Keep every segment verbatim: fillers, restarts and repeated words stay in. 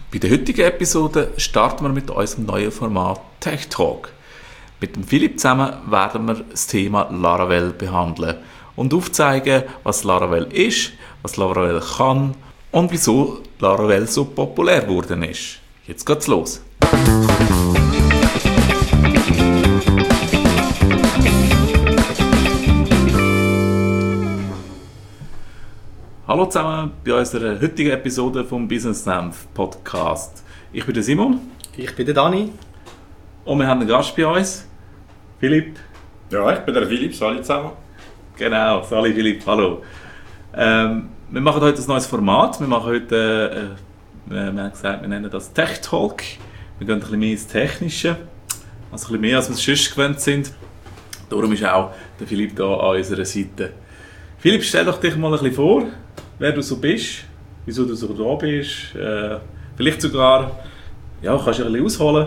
Bei der heutigen Episode starten wir mit unserem neuen Format Tech Talk. Mit dem Philipp zusammen werden wir das Thema Laravel behandeln und aufzeigen, was Laravel ist, was Laravel kann und wieso Laravel so populär geworden ist. Jetzt geht's los. Hallo zusammen bei unserer heutigen Episode vom Business Senf Podcast. Ich bin der Simon. Ich bin der Dani. Und wir haben einen Gast bei uns, Philipp. Ja, ich bin der Philipp, salut zusammen. Genau, salut Philipp, hallo. Ähm, wir machen heute ein neues Format. Wir machen heute, äh, wir haben gesagt, wir nennen das Tech Talk. Wir gehen ein bisschen mehr ins Technische, also ein bisschen mehr, als wir es sonst gewöhnt sind. Darum ist auch der Philipp hier an unserer Seite. Philipp, stell doch dich mal ein bisschen vor, wer du so bist, wieso du so da bist, äh, vielleicht sogar, ja, kannst du ein bisschen ausholen,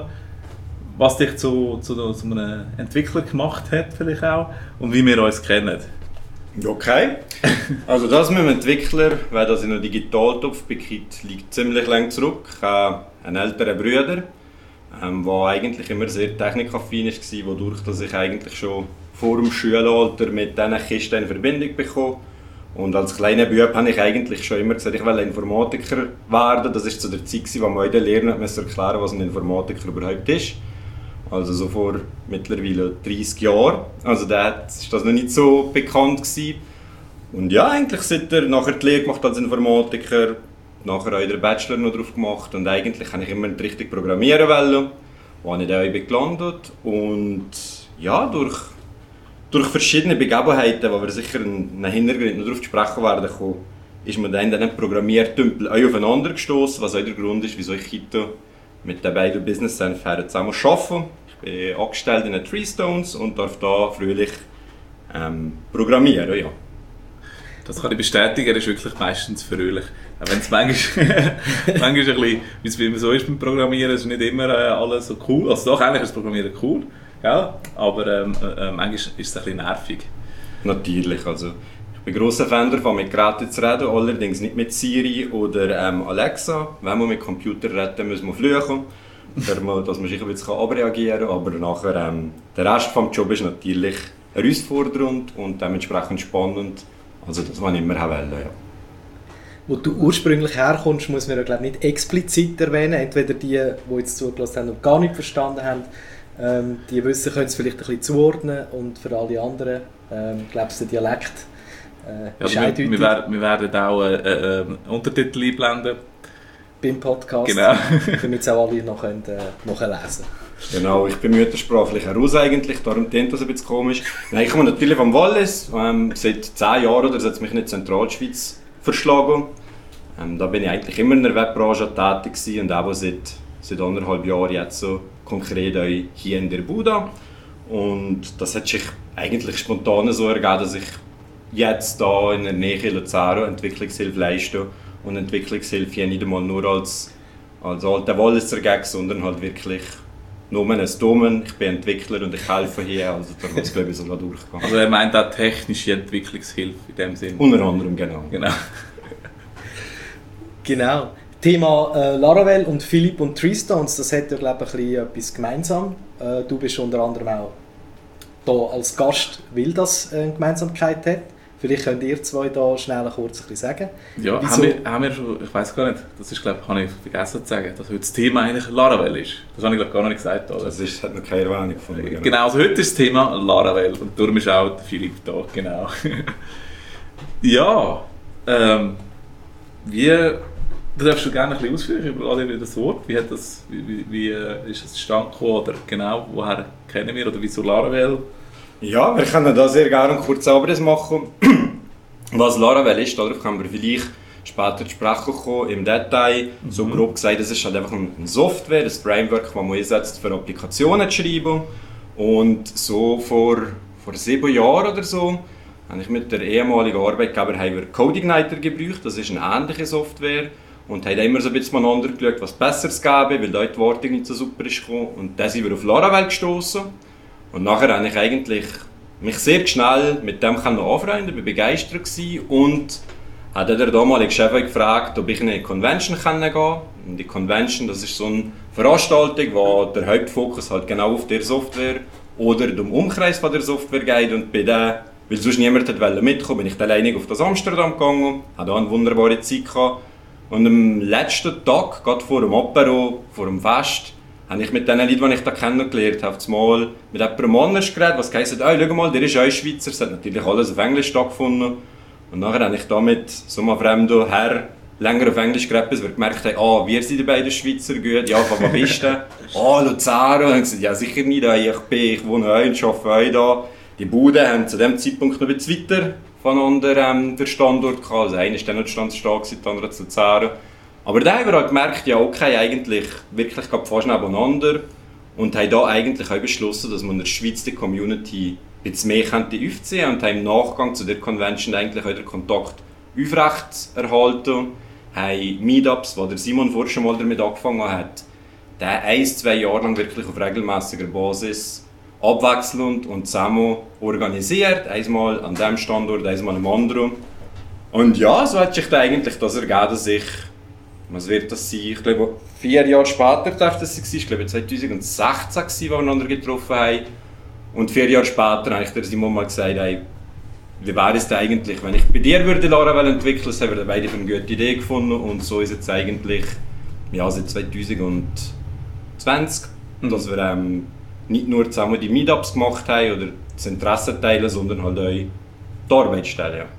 was dich zu, zu, zu einem Entwickler gemacht hat vielleicht auch und wie wir uns kennen. Okay, also das mit dem Entwickler, weil das in einem Digitaltopf bekommt, liegt ziemlich lang zurück. Ich habe einen älteren Bruder, ähm, der eigentlich immer sehr technikaffin war, wodurch dass ich eigentlich schon vor dem Schulalter mit diesen Kisten in Verbindung bekommen. Und als kleiner Bub habe ich eigentlich schon immer gesagt, ich will Informatiker werden. Das war zu der Zeit, wo man in der Lehre erklären, was ein Informatiker überhaupt ist. Also so vor mittlerweile dreißig Jahren. Also da war das noch nicht so bekannt gewesen. Und ja, eigentlich seit er nachher die Lehre gemacht als Informatiker, nachher auch den Bachelor noch drauf gemacht. Und eigentlich habe ich immer richtig programmieren wollen, wo ich dann auch gelandet. Und ja, durch Durch verschiedene Begebenheiten, wo wir sicher einen Hintergrund noch darauf zu sprechen werden, ist man dann in diesen Programmiertümpel auch aufeinander gestoßen, was auch der Grund ist, wieso ich heute mit den beiden Business Senf zusammen arbeite. Ich bin angestellt in den Treestones und darf da fröhlich ähm, programmieren. Ja. Das kann ich bestätigen, er ist wirklich meistens fröhlich. Auch wenn es manchmal, manchmal ein bisschen, wie es immer so ist beim Programmieren, ist nicht immer äh, alles so cool. Also doch, eigentlich ist das Programmieren cool. Ja, aber ähm, äh, manchmal ist es ein bisschen nervig. Natürlich, also ich bin grosser Fan davon, mit Geräten zu reden, allerdings nicht mit Siri oder ähm, Alexa. Wenn wir mit Computer reden, müssen wir fluchen, dass man sich ein bisschen abreagieren kann, aber nachher, ähm, der Rest des Jobs ist natürlich herausfordernd und dementsprechend spannend. Also das, was ich immer wollte, ja. Wo du ursprünglich herkommst, muss man ja glaube nicht explizit erwähnen. Entweder die, die jetzt zugelassen haben und gar nicht verstanden haben, Ähm, die wissen, können es vielleicht ein bisschen zuordnen und für alle anderen, ähm, glaube ich, der Dialekt äh, ist ja, eindeutig. Wir, wir, werden, wir werden auch äh, äh, Untertitel einblenden. Beim Podcast, genau. damit es auch alle noch können, äh, nachlesen können. Genau, ich bin müttersprachlich heraus eigentlich, darum klingt das ein bisschen komisch. Nein, ich komme natürlich vom Wallis, ähm, seit zehn Jahren oder so hat es mich in die Zentralschweiz verschlagen. Ähm, da bin ich eigentlich immer in der Webbranche tätig gewesen und auch seit, seit anderthalb Jahren jetzt so konkret auch hier in der Buda. Und das hat sich eigentlich spontan so ergeben, dass ich jetzt hier in der Nähe in Luzern Entwicklungshilfe leiste. Und Entwicklungshilfe hier nicht einmal nur als, als alter Walliser Gag, sondern halt wirklich nur ein Domen. Ich bin Entwickler und ich helfe hier, also da wird es glaube ich sogar durchgehen. Also er meint auch technische Entwicklungshilfe in dem Sinne? Unter anderem, genau. Genau. Genau. Thema äh, Laravel und Philipp und Treestones, das hat ja glaube ich ein bisschen etwas gemeinsam. Äh, du bist unter anderem auch hier als Gast, weil das eine Gemeinsamkeit hat. Vielleicht könnt ihr zwei da schnell kurz ein bisschen sagen. Ja, haben wir, haben wir schon, ich weiß gar nicht, das ist glaube ich, habe ich vergessen zu sagen, dass heute das Thema eigentlich Laravel ist. Das habe ich glaube gar noch nicht gesagt. Oder? Das ist, hat noch keine Erwähnung von mir. Genau, also heute ist das Thema Laravel und darum ist auch der Philipp da, genau. Ja, ähm, wie... Du darfst du gerne ein bisschen ausführen über das Wort. Wie, hat das, wie, wie, wie ist das zustande gekommen oder genau, woher kennen wir oder wieso Laravel? Ja, wir können da sehr gerne einen kurzen Abriss machen. Was Laravel ist, darauf können wir vielleicht später zu sprechen kommen, im Detail. Mhm. So grob gesagt, das ist halt einfach eine Software, ein Framework, das man einsetzt, für Applikationen zu schreiben. Und so vor, vor sieben Jahren oder so habe ich mit der ehemaligen Arbeitgeber haben wir CodeIgniter gebraucht. Das ist eine ähnliche Software. Und haben immer so ein bisschen miteinander geschaut, was Besseres gäbe, weil dort die Wartung nicht so super ist gekommen. Und dann sind wir auf Laravel gestoßen. Und nachher habe ich eigentlich mich sehr schnell mit dem anfreunden, war begeistert gewesen. Und hat der damalige Chef gefragt, ob ich in eine Convention gehen kann. Und die Convention, das ist so eine Veranstaltung, wo der Hauptfokus halt genau auf der Software oder dem Umkreis von der Software geht. Und bei der, weil sonst niemand mitkommen wollte, bin ich alleinig auf das Amsterdam gegangen, hatte eine wunderbare Zeit gehabt. Und am letzten Tag, gerade vor dem Apero, vor dem Fest, habe ich mit den Leuten, die ich da kennengelernt habe, mal mit jemandem anders geredet, was heisst, oh, schau mal, der ist auch Schweizer, es hat natürlich alles auf Englisch stattgefunden. Und nachher habe ich da mit so einem fremden Herr länger auf Englisch geredet, bis wir gemerkt haben, ah, wir sind die beiden Schweizer gut, ja, von wo bist du? Ah, Luzern. Und ich gesagt, ja, sicher nicht, ich bin, ich wohne auch und arbeite auch da. Die Buden haben zu dem Zeitpunkt noch ein bisschen weiter voneinander ähm, den Standort gehabt. Also einer war dann noch standstark, der andere zu Luzern. Aber dann haben wir halt gemerkt, ja, okay, eigentlich wirklich fast nebeneinander. Und haben da eigentlich auch beschlossen, dass man in der Schweiz die Community ein bisschen mehr aufziehen könnte. Und haben im Nachgang zu der Convention eigentlich auch den Kontakt aufrecht erhalten. Haben Meetups, wo der Simon vorher schon mal damit angefangen hat, der ein, zwei Jahre lang wirklich auf regelmäßiger Basis abwechselnd und zusammen organisiert. Einmal an diesem Standort, einmal am anderen. Und ja, so hat sich da eigentlich das ergeben, dass ich, was wird das sein? Ich glaube, vier Jahre später darf das sein. Ich glaube, zwanzig sechzehn, als wir einander getroffen haben. Und vier Jahre später habe ich der Simon mal gesagt, hey, wie wäre es denn eigentlich, wenn ich bei dir würde Lara entwickeln, das haben wir beide eine gute Idee gefunden. Und so ist es eigentlich ja, seit zwanzig zwanzig, mhm. dass wir ähm, nicht nur zusammen die Meetups gemacht haben oder das Interesse teilen, sondern halt auch die Arbeit stellen. Ja.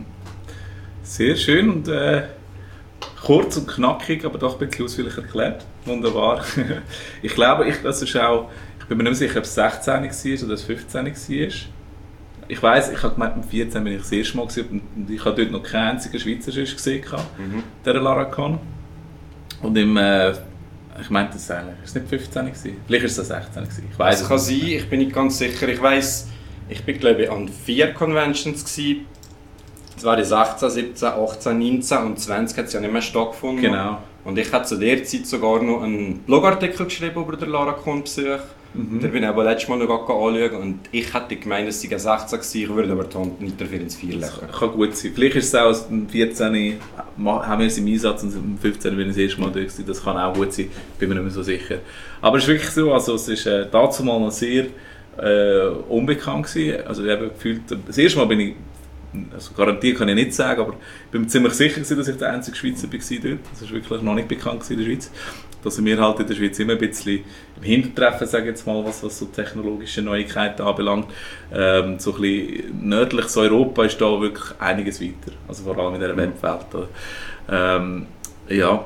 Sehr schön und äh, kurz und knackig, aber doch ein bisschen ausführlich erklärt. Wunderbar. Ich glaube, ich, das ist auch, ich bin mir nicht mehr sicher, ob es sechzehn war oder es fünfzehn war. Ich weiss, ich habe gemeint, mit vierzehn bin ich das erste Mal gewesen, und ich habe dort noch keinen einzigen Schweizer gesehen, mhm. der LaraCon. Und im, äh, ich meinte das eigentlich, ist es nicht fünfzehn gewesen? Vielleicht ist es sechzehn gewesen. Ich weiss das kann sein, ich bin nicht ganz sicher. Ich weiss, ich bin glaube ich an vier Conventions gewesen. Das waren sechzehn, siebzehn, achtzehn, neunzehn und zwanzig hat es ja nicht mehr stattgefunden. Genau. Und ich habe zu der Zeit sogar noch einen Blogartikel geschrieben über den LaraCon-Besuch. Mhm. Da bin ich aber letztes Mal noch anschauen und ich hätte gemeint, es sei sechzehn gewesen, ich würde aber die Hand nicht dafür ins Vier legen. Das kann gut sein. Vielleicht ist es auch, am vierzehn haben wir es im Einsatz und am fünfzehn bin ich das erste Mal durch gewesen. Das kann auch gut sein, bin mir nicht mehr so sicher. Aber es ist wirklich so, also es ist äh, dazu mal noch sehr äh, unbekannt gewesen. Also ich habe gefühlt, das erste Mal bin ich, also garantiert kann ich nicht sagen, aber ich bin mir ziemlich sicher gewesen, dass ich der einzige Schweizer war dort. Das ist wirklich noch nicht bekannt in der Schweiz. Da sind wir halt in der Schweiz immer ein bisschen im Hintertreffen, sage ich jetzt mal, was, was so technologische Neuigkeiten anbelangt. Ähm, so ein bisschen nördliches Europa ist da wirklich einiges weiter, also vor allem in der Webwelt. Ähm, ja,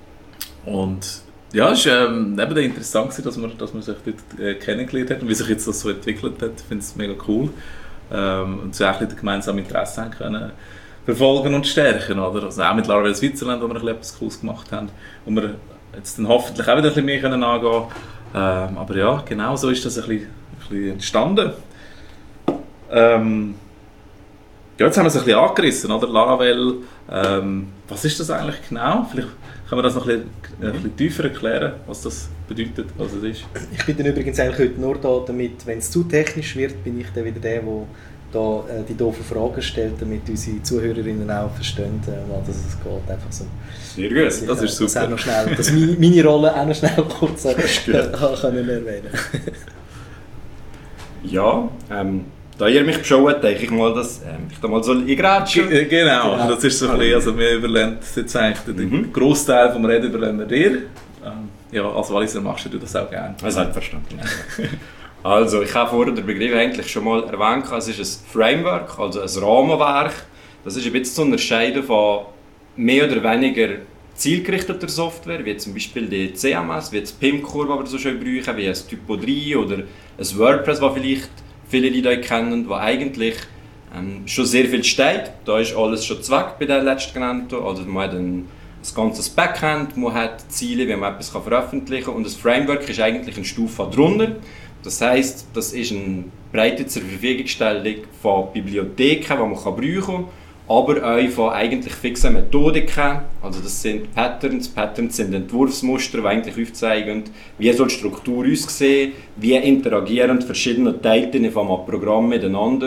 und ja, es war ähm, eben interessant, dass man, dass man sich dort äh, kennengelernt hat und wie sich jetzt das so entwickelt hat. Ich finde es mega cool. Ähm, und so auch ein gemeinsame Interesse haben können verfolgen und stärken. Oder? Also auch mit Laravel Switzerland, wo wir ein etwas Cooles gemacht haben. Und wir jetzt dann hoffentlich auch wieder ein bisschen mehr können angehen. Ähm, aber ja, genau so ist das ein bisschen, ein bisschen entstanden. Ähm, ja, jetzt haben wir es ein bisschen angerissen, oder? Laravel, ähm, was ist das eigentlich genau? Vielleicht können wir das noch ein bisschen, ein bisschen tiefer erklären, was das bedeutet, was es ist. Ich bin dann übrigens eigentlich heute nur da, damit, wenn es zu technisch wird, bin ich dann wieder der, der da, äh, die doofen Fragen stellt, damit unsere Zuhörerinnen auch verstehen, äh, was es geht. Einfach so. Sehr gut, das, das ist super. Das auch noch schnell, dass meine, meine Rolle auch noch schnell kurz äh, können erwähnen. Ja, ähm, da ihr mich beschaut, denke ich mal, dass ähm, ich da mal so eingrätschen. G genau, genau, das ist so ein bisschen, also wir überlassen jetzt eigentlich den mhm. Großteil vom Reden überlassen wir dir. Ähm, ja, als Walliser machst du das auch gerne. Selbstverständlich. Also, ich habe vorher den Begriff eigentlich schon mal erwähnt, es ist ein Framework, also ein Rahmenwerk. Das ist ein bisschen zu unterscheiden von mehr oder weniger zielgerichteter Software, wie zum Beispiel die C M S, wie das P I M-Core, das wir so schön brauchen, wie ein Typo drei oder ein WordPress, das vielleicht viele Leute kennen, wo eigentlich ähm, schon sehr viel steht. Da ist alles schon zweck bei den letztgenannten. Also man hat ein, ein ganzes Backend, man hat Ziele, wie man etwas kann veröffentlichen kann. Und das Framework ist eigentlich eine Stufe drunter. Das heisst, das ist eine breite zur Verfügungstellung von Bibliotheken, die man kann brauchen kann, aber auch von eigentlich fixen Methodiken. Also das sind Patterns. Patterns sind Entwurfsmuster, die eigentlich aufzeigen, wie soll die Struktur aussehen, wie interagieren verschiedene Teile von einem Programm miteinander.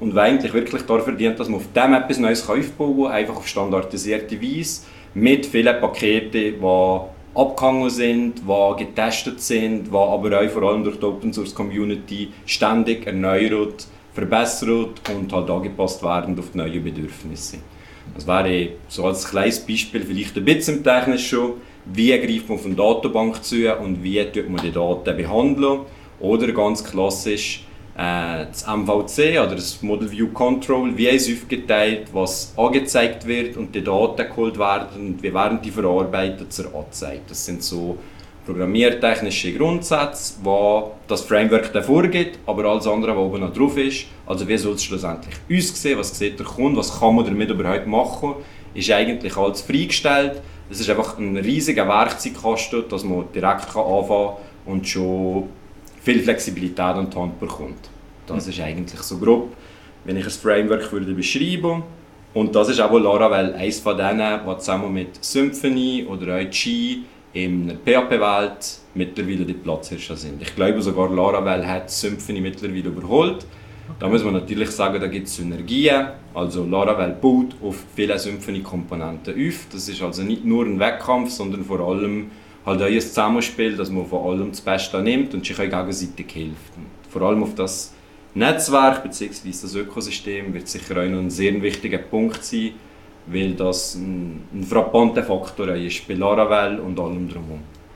und der eigentlich wirklich dafür dient, dass man auf dem etwas Neues aufbauen kann, einfach auf standardisierte Weise, mit vielen Paketen, die abgehangen sind, die getestet sind, die aber auch vor allem durch die Open Source Community ständig erneuert, verbessert und halt angepasst werden auf die neuen Bedürfnisse. Das wäre so als kleines Beispiel, vielleicht ein bisschen im Technischen schon, wie greift man auf eine Datenbank zu und wie tut man die Daten behandeln. Oder ganz klassisch äh, das M V C oder das Model View Control, wie ist aufgeteilt, was angezeigt wird und die Daten geholt werden und wie werden die verarbeitet zur Anzeige. Das sind so programmiertechnische Grundsätze, die das Framework dann vorgibt, aber alles andere, was oben noch drauf ist, also wie soll es schlussendlich aussehen, was sieht der Kunde, was kann man damit überhaupt machen, ist eigentlich alles freigestellt. Es ist einfach ein riesiger Werkzeugkasten, dass man direkt anfangen kann und schon viel Flexibilität an die Hand bekommt. Das ist eigentlich so grob, wenn ich ein Framework würde beschreiben. Und das ist auch Laravel eines von denen, die zusammen mit Symfony oder auch G in der P H P-Welt mittlerweile die Platzhirscher sind. Ich glaube sogar Laravel hat Symfony mittlerweile überholt. Da muss man natürlich sagen, da gibt es Synergien. Also Laravel baut auf viele Symfony-Komponenten auf. Das ist also nicht nur ein Wettkampf, sondern vor allem halt auch ein Zusammenspiel, dass man von allem das Beste nimmt und sich auch gegenseitig hilft. Und vor allem auf das Netzwerk bzw. das Ökosystem wird sicher auch noch ein sehr wichtiger Punkt sein, weil das ein, ein frappanter Faktor ist bei Laravel und allem drumherum.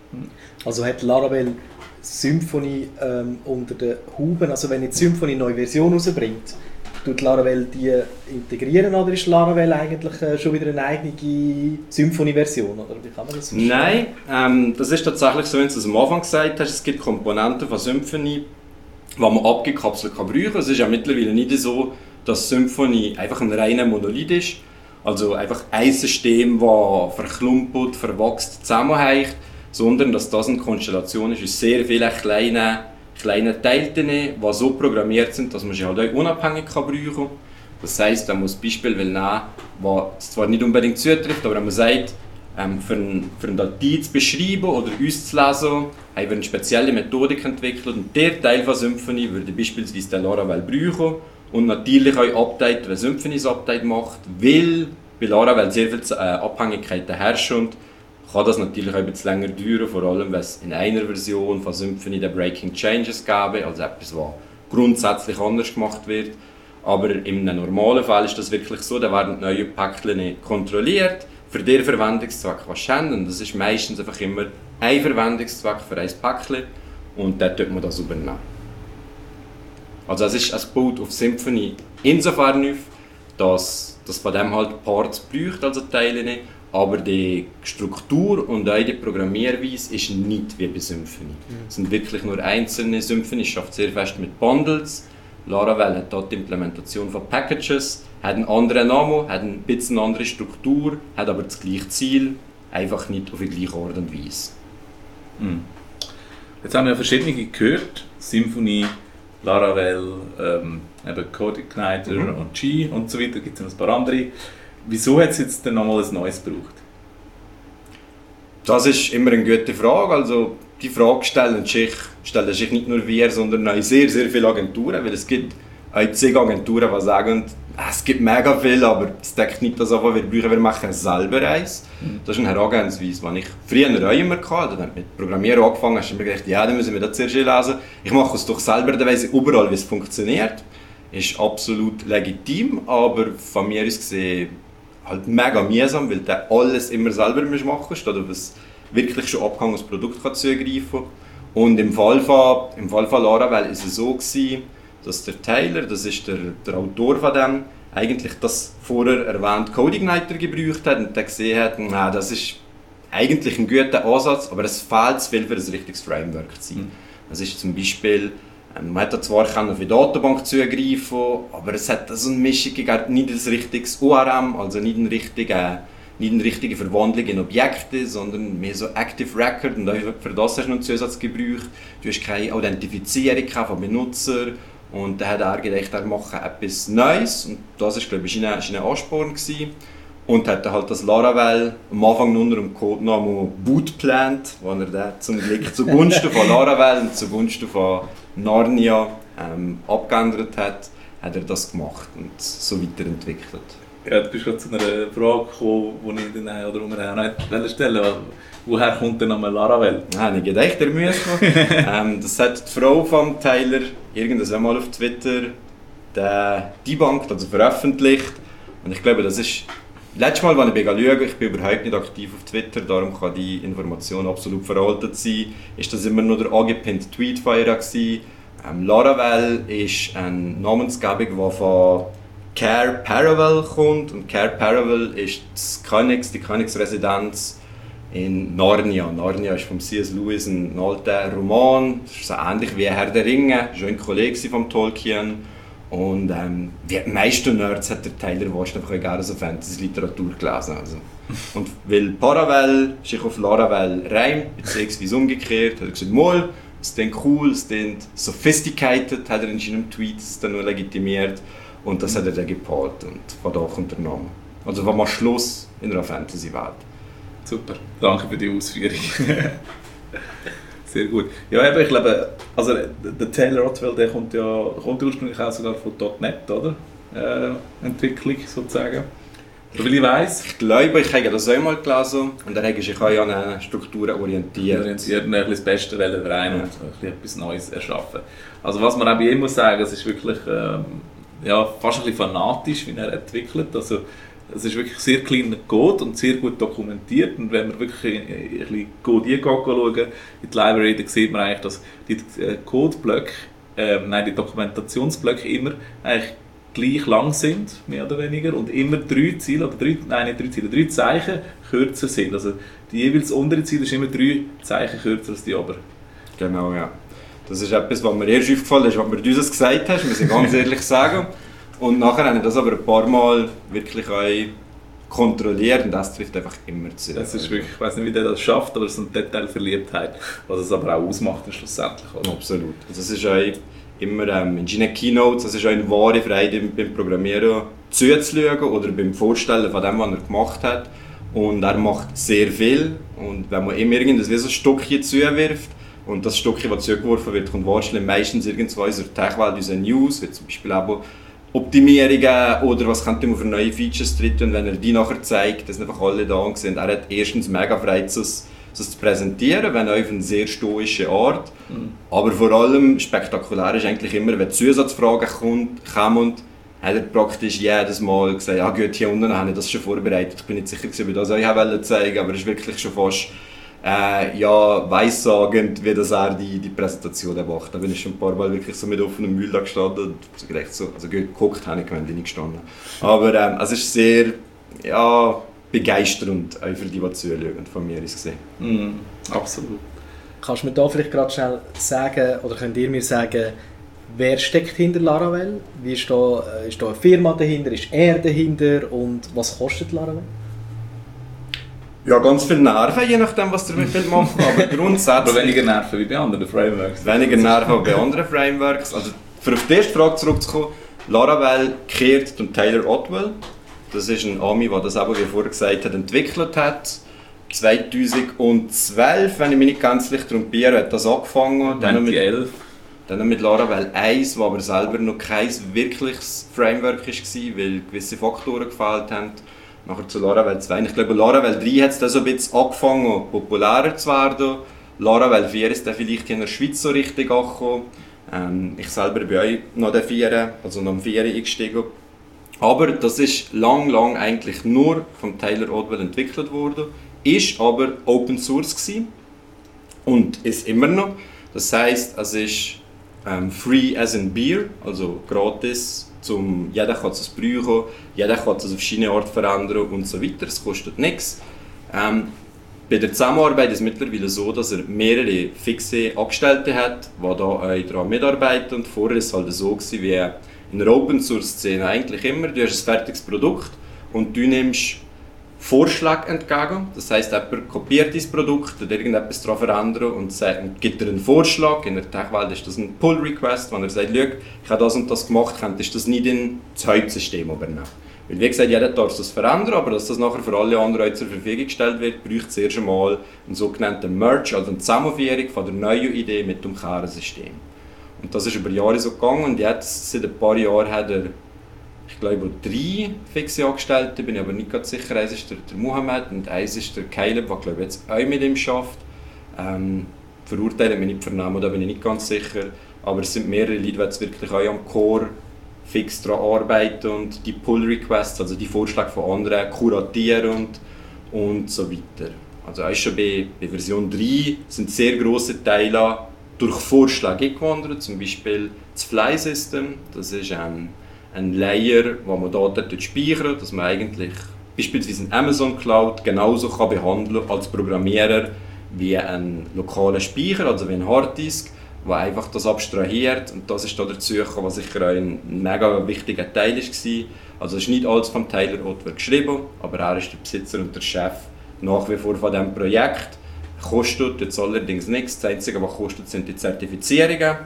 Also hat Laravel Symfony ähm, unter den Huben, also wenn jetzt Symfony eine neue Version rausbringt, tut Laravel die integrieren oder ist Laravel eigentlich äh, schon wieder eine eigene Symfony-Version? Oder wie kann man das verstehen? Nein, ähm, das ist tatsächlich so, wie du es am Anfang gesagt hast, es gibt Komponenten von Symfony, die man abgekapselt kann brauchen. Es ist ja mittlerweile nicht so, dass Symfony einfach ein reiner Monolith ist. Also einfach ein System, das verklumpelt, verwachst, zusammenhängt, sondern dass das eine Konstellation ist aus sehr vielen kleinen, kleinen Teilen, die so programmiert sind, dass man sie halt auch unabhängig kann brauchen kann. Das heisst, man muss ein Beispiel nehmen, das zwar nicht unbedingt zutrifft, aber wenn man sagt, ähm, für, ein, für eine Datei zu beschreiben oder uns zu lesen, haben wir eine spezielle Methodik entwickelt und der Teil von Symfony würde beispielsweise den Laravel brauchen und natürlich auch Update, wenn Symfony ein Update macht, weil bei Laravel sehr viele äh, Abhängigkeiten herrschen, kann das natürlich auch ein bisschen länger dauern, vor allem wenn es in einer Version von Symfony den Breaking Changes gäbe, also etwas, was grundsätzlich anders gemacht wird. Aber im normalen Fall ist das wirklich so, da werden neue Päckchen kontrolliert, für den Verwendungszweck, was sie haben. Und das ist meistens einfach immer ein Verwendungszweck für ein Päckchen und dann tut man das übernehmen. Also es ist es baut auf Symfony insofern auf, dass das von dem halt Parts braucht, also Teile, aber die Struktur und auch die Programmierweise ist nicht wie bei Symfony. Mhm. Es sind wirklich nur einzelne. Symfony schafft sehr fest mit Bundles. Laravel hat dort die Implementation von Packages, hat einen anderen Namen, hat ein bisschen eine andere Struktur, hat aber das gleiche Ziel, einfach nicht auf die gleiche Art und Weise. Mhm. Jetzt haben wir ja verschiedene gehört, Symfony, Laravel, ähm, eben CodeIgniter mhm. und G und so weiter, gibt es noch ein paar andere. Wieso hat es jetzt dann nochmal ein neues gebraucht? Das ist immer eine gute Frage. Also die Frage stellen sich, stellen sich nicht nur wir, sondern auch sehr, sehr viele Agenturen. Weil es gibt auch zig Agenturen, die sagen, es gibt mega viel, aber es deckt nicht das an, was wir brauchen, wir machen selber eins. Mhm. Das ist eine Herangehensweise, die ich früher auch immer hatte. Dann mit Programmieren angefangen hast, hast du mir gedacht, ja, dann müssen wir das zuerst lesen. Ich mache es doch selber, dann weiss ich überall, wie es funktioniert. Ist absolut legitim, aber von mir aus gesehen halt mega mühsam, weil du alles immer selber machen musst, statt auf ein wirklich schon abgehangenes Produkt zugreifen kann. Und im Fall von, im Fall von Laravel war es so gewesen, dass der Tyler, das ist der, der Autor von dem, eigentlich das vorher erwähnte CodeIgniter gebraucht hat und der gesehen hat, na, das ist eigentlich ein guter Ansatz, aber es fehlt zu viel für ein richtiges Framework zu sein. Mhm. Das ist zum Beispiel, man hätte zwar auf die Datenbank zugreifen, aber es hat so eine Mischung, nicht ein richtiges O R M, also nicht eine richtige, nicht eine richtige Verwandlung in Objekte, sondern mehr so Active Record und für das hast du noch einen Zusatz gebraucht. Du hast keine Authentifizierung von Benutzer und dann hat er gedacht, er mache etwas Neues und das ist, glaube ich, ein, ein Ansporn gewesen. Und hat halt das Laravel am Anfang nur unter dem Codenamen Boot geplant, wo er dann zum Glück zugunsten von Laravel und zugunsten von Narnia ähm, abgeändert hat, hat er das gemacht und so weiterentwickelt. Ja, du bist gerade zu einer Frage gekommen, die ich dann oder wir auch nicht stellen wollte. Woher kommt der Name Laravel? Ja, ich gedacht, der Mühe ähm, Das hat die Frau von Tyler irgendwann mal auf Twitter debunked, also veröffentlicht. Und ich glaube, das ist... Letztes Mal, als ich schaue, ich bin überhaupt nicht aktiv auf Twitter, darum kann die Information absolut veraltet sein, ist das immer nur der angepinnte Tweet von ihr gewesen. Ähm, Laravel ist eine Namensgebung, die von Cair Paravel kommt. Und Cair Paravel ist das Königs, die Königsresidenz in Narnia. Narnia ist von C S Lewis ein alter Roman, das ist so ähnlich wie Herr der Ringe, schon ein Kollege von Tolkien. Und ähm, wie die meisten Nerds hat der Tyler Wast einfach gerne so Fantasy-Literatur gelesen. Also. Und weil Paravel sich auf Laravel reimt, beziehungsweise umgekehrt, hat er gesagt, mal, es klingt cool, es klingt sophisticated, hat er in seinem Tweet dann nur legitimiert. Und das hat er dann gepaart und von da kommt der Name. Also war mal Schluss in einer Fantasy-Welt. Super, danke für die Ausführung. Sehr gut. Ja, eben, ich glaube, also der Taylor Otwell, der kommt ja kommt ursprünglich auch sogar von .NET, oder? Äh, Entwicklung sozusagen. So wie ich weiss. Ich glaube, ich habe das einmal gelesen und dann habe ich mich auch an eine Strukturen orientiert. Orientiert und ein bisschen das Beste rein und ein bisschen etwas Neues erschaffen. Also was man auch bei ihm muss sagen, es ist wirklich ähm, ja, fast ein bisschen fanatisch, wie er entwickelt. Also, es ist wirklich sehr kleiner Code und sehr gut dokumentiert. Und wenn man wirklich ein bisschen Code schauen, in die Library, dann sieht man eigentlich, dass die Codeblöcke, äh, nein, die Dokumentationsblöcke immer eigentlich gleich lang sind, mehr oder weniger, und immer drei Ziele, oder drei, nein, nicht drei Ziele, drei Zeichen kürzer sind. Also die jeweils untere Ziele ist immer drei Zeichen kürzer als die oberen. Genau, ja. Das ist etwas, was mir erst aufgefallen ist, was du uns gesagt hast, muss ich ganz ehrlich sagen. Und nachher habe ich das aber ein paar Mal wirklich auch kontrolliert und das trifft einfach immer zu. Das ist wirklich, ich weiß nicht, wie der das schafft, aber es ist eine Detailverliebtheit, was es aber auch ausmacht schlussendlich. Oder? Absolut. Also es ist auch immer ähm, in seinen Keynotes, das ist auch eine wahre Freude beim Programmieren zuzuschauen oder beim Vorstellen von dem, was er gemacht hat. Und er macht sehr viel und wenn man ihm irgendwie so ein Stückchen zuwirft und das Stückchen, das zugeworfen wird, kommt wahrscheinlich meistens irgendwo in der Tech-Welt, in News, wie zum Beispiel auch Optimierungen oder was könnte man für neue Features drin und wenn er die nachher zeigt, dass einfach alle da sind. Er hat erstens mega Freude, das, das zu präsentieren, wenn auch auf eine sehr stoische Art. Mhm. Aber vor allem spektakulär ist eigentlich immer, wenn Zusatzfragen kommt, kommen, hat er praktisch jedes Mal gesagt, ja gut, hier unten habe ich das schon vorbereitet. Ich bin nicht sicher, ob ich das euch auch zeigen wollte, aber es ist wirklich schon fast äh, ja, weissagend, wie das er die, die Präsentation macht. Da bin ich schon ein paar Mal wirklich so mit offenem Müll da gestanden und so gedacht, so, also gut, geguckt habe ich nicht gestanden. Aber ähm, es ist sehr ja, begeisternd, auch für die, die zuschauen, von mir aus gesehen. Mm, absolut. Kannst du mir da vielleicht gerade schnell sagen, oder könnt ihr mir sagen, wer steckt hinter Laravel? Wie ist da, ist da eine Firma dahinter, ist er dahinter und was kostet Laravel? Ja, ganz viel Nerven, je nachdem, was ihr mit machen aber grundsätzlich... Aber weniger Nerven wie bei anderen Frameworks. Weniger Nerven als bei anderen Frameworks. Also, für auf die erste Frage zurückzukommen, Laravel kehrt und Taylor Otwell. Das ist ein Ami, der das eben, wie vorher gesagt hat, entwickelt hat. zweitausendzwölf, wenn ich mich nicht ganz leicht trompiere, hat das angefangen. zweitausendelf. Dann mit Laravel eins, wo aber selber noch kein wirkliches Framework war, weil gewisse Faktoren gefehlt haben. Nachher zu Laravel zwei. Ich glaube, Laravel drei hat es dann so ein bisschen angefangen, populärer zu werden. Laravel vier ist dann vielleicht in der Schweiz so richtig angekommen. Ähm, ich selber bin auch noch der vier, also noch am vier eingestiegen. Aber das ist lang, lang eigentlich nur von Taylor Otwell entwickelt worden. Ist aber Open Source gewesen. Und ist immer noch. Das heisst, es ist ähm, free as in beer, also gratis. Zum, jeder kann es brauchen, jeder kann es auf verschiedene Art verändern und so weiter. Es kostet nichts. Ähm, bei der Zusammenarbeit ist es mittlerweile so, dass er mehrere fixe Angestellte hat, die da auch daran mitarbeiten. Und vorher war es halt so, gewesen, wie in der Open-Source-Szene eigentlich immer. Du hast ein fertiges Produkt und du nimmst Vorschläge entgegen. Das heisst, jemand kopiert dein Produkt oder irgendetwas daran verändern und sagt, gibt dir einen Vorschlag. In der Tech-Welt ist das ein Pull-Request, wenn er sagt, ich habe das und das gemacht, könntest du das nicht in das Hauptsystem übernehmen. Weil wie gesagt, jeder darf das verändern, aber dass das nachher für alle anderen zur Verfügung gestellt wird, braucht es erst einmal einen sogenannten Merge, also eine Zusammenführung von der neuen Idee mit dem Kernsystem. Und das ist über Jahre so gegangen und jetzt, seit ein paar Jahren, hat er, ich glaube, drei fixe Angestellte, bin ich aber nicht ganz sicher. Eins ist der, der Mohammed und eins ist der Caleb, der glaube ich jetzt auch mit ihm arbeitet. Ähm, verurteilen wir nicht vernehmen, da bin ich nicht ganz sicher. Aber es sind mehrere Leute, die jetzt wirklich auch am Core fix daran arbeiten und die Pull-Requests, also die Vorschläge von anderen, kuratieren und, und so weiter. Also auch schon bei, bei Version drei sind sehr grosse Teile durch Vorschläge gewandert, zum Beispiel das Fly-System. Das ist ein, ein Layer, wo man Daten speichert, dass man eigentlich beispielsweise in Amazon Cloud genauso kann behandeln als Programmierer wie ein lokaler Speicher, also wie ein Harddisk, der einfach das abstrahiert. Und das ist da dazu gekommen, was sicher ein mega wichtiger Teil war. Also es ist nicht alles von Tyler Otwer geschrieben, aber er ist der Besitzer und der Chef nach wie vor von diesem Projekt. Kostet jetzt allerdings nichts. Das Einzige, was kostet, sind die Zertifizierungen.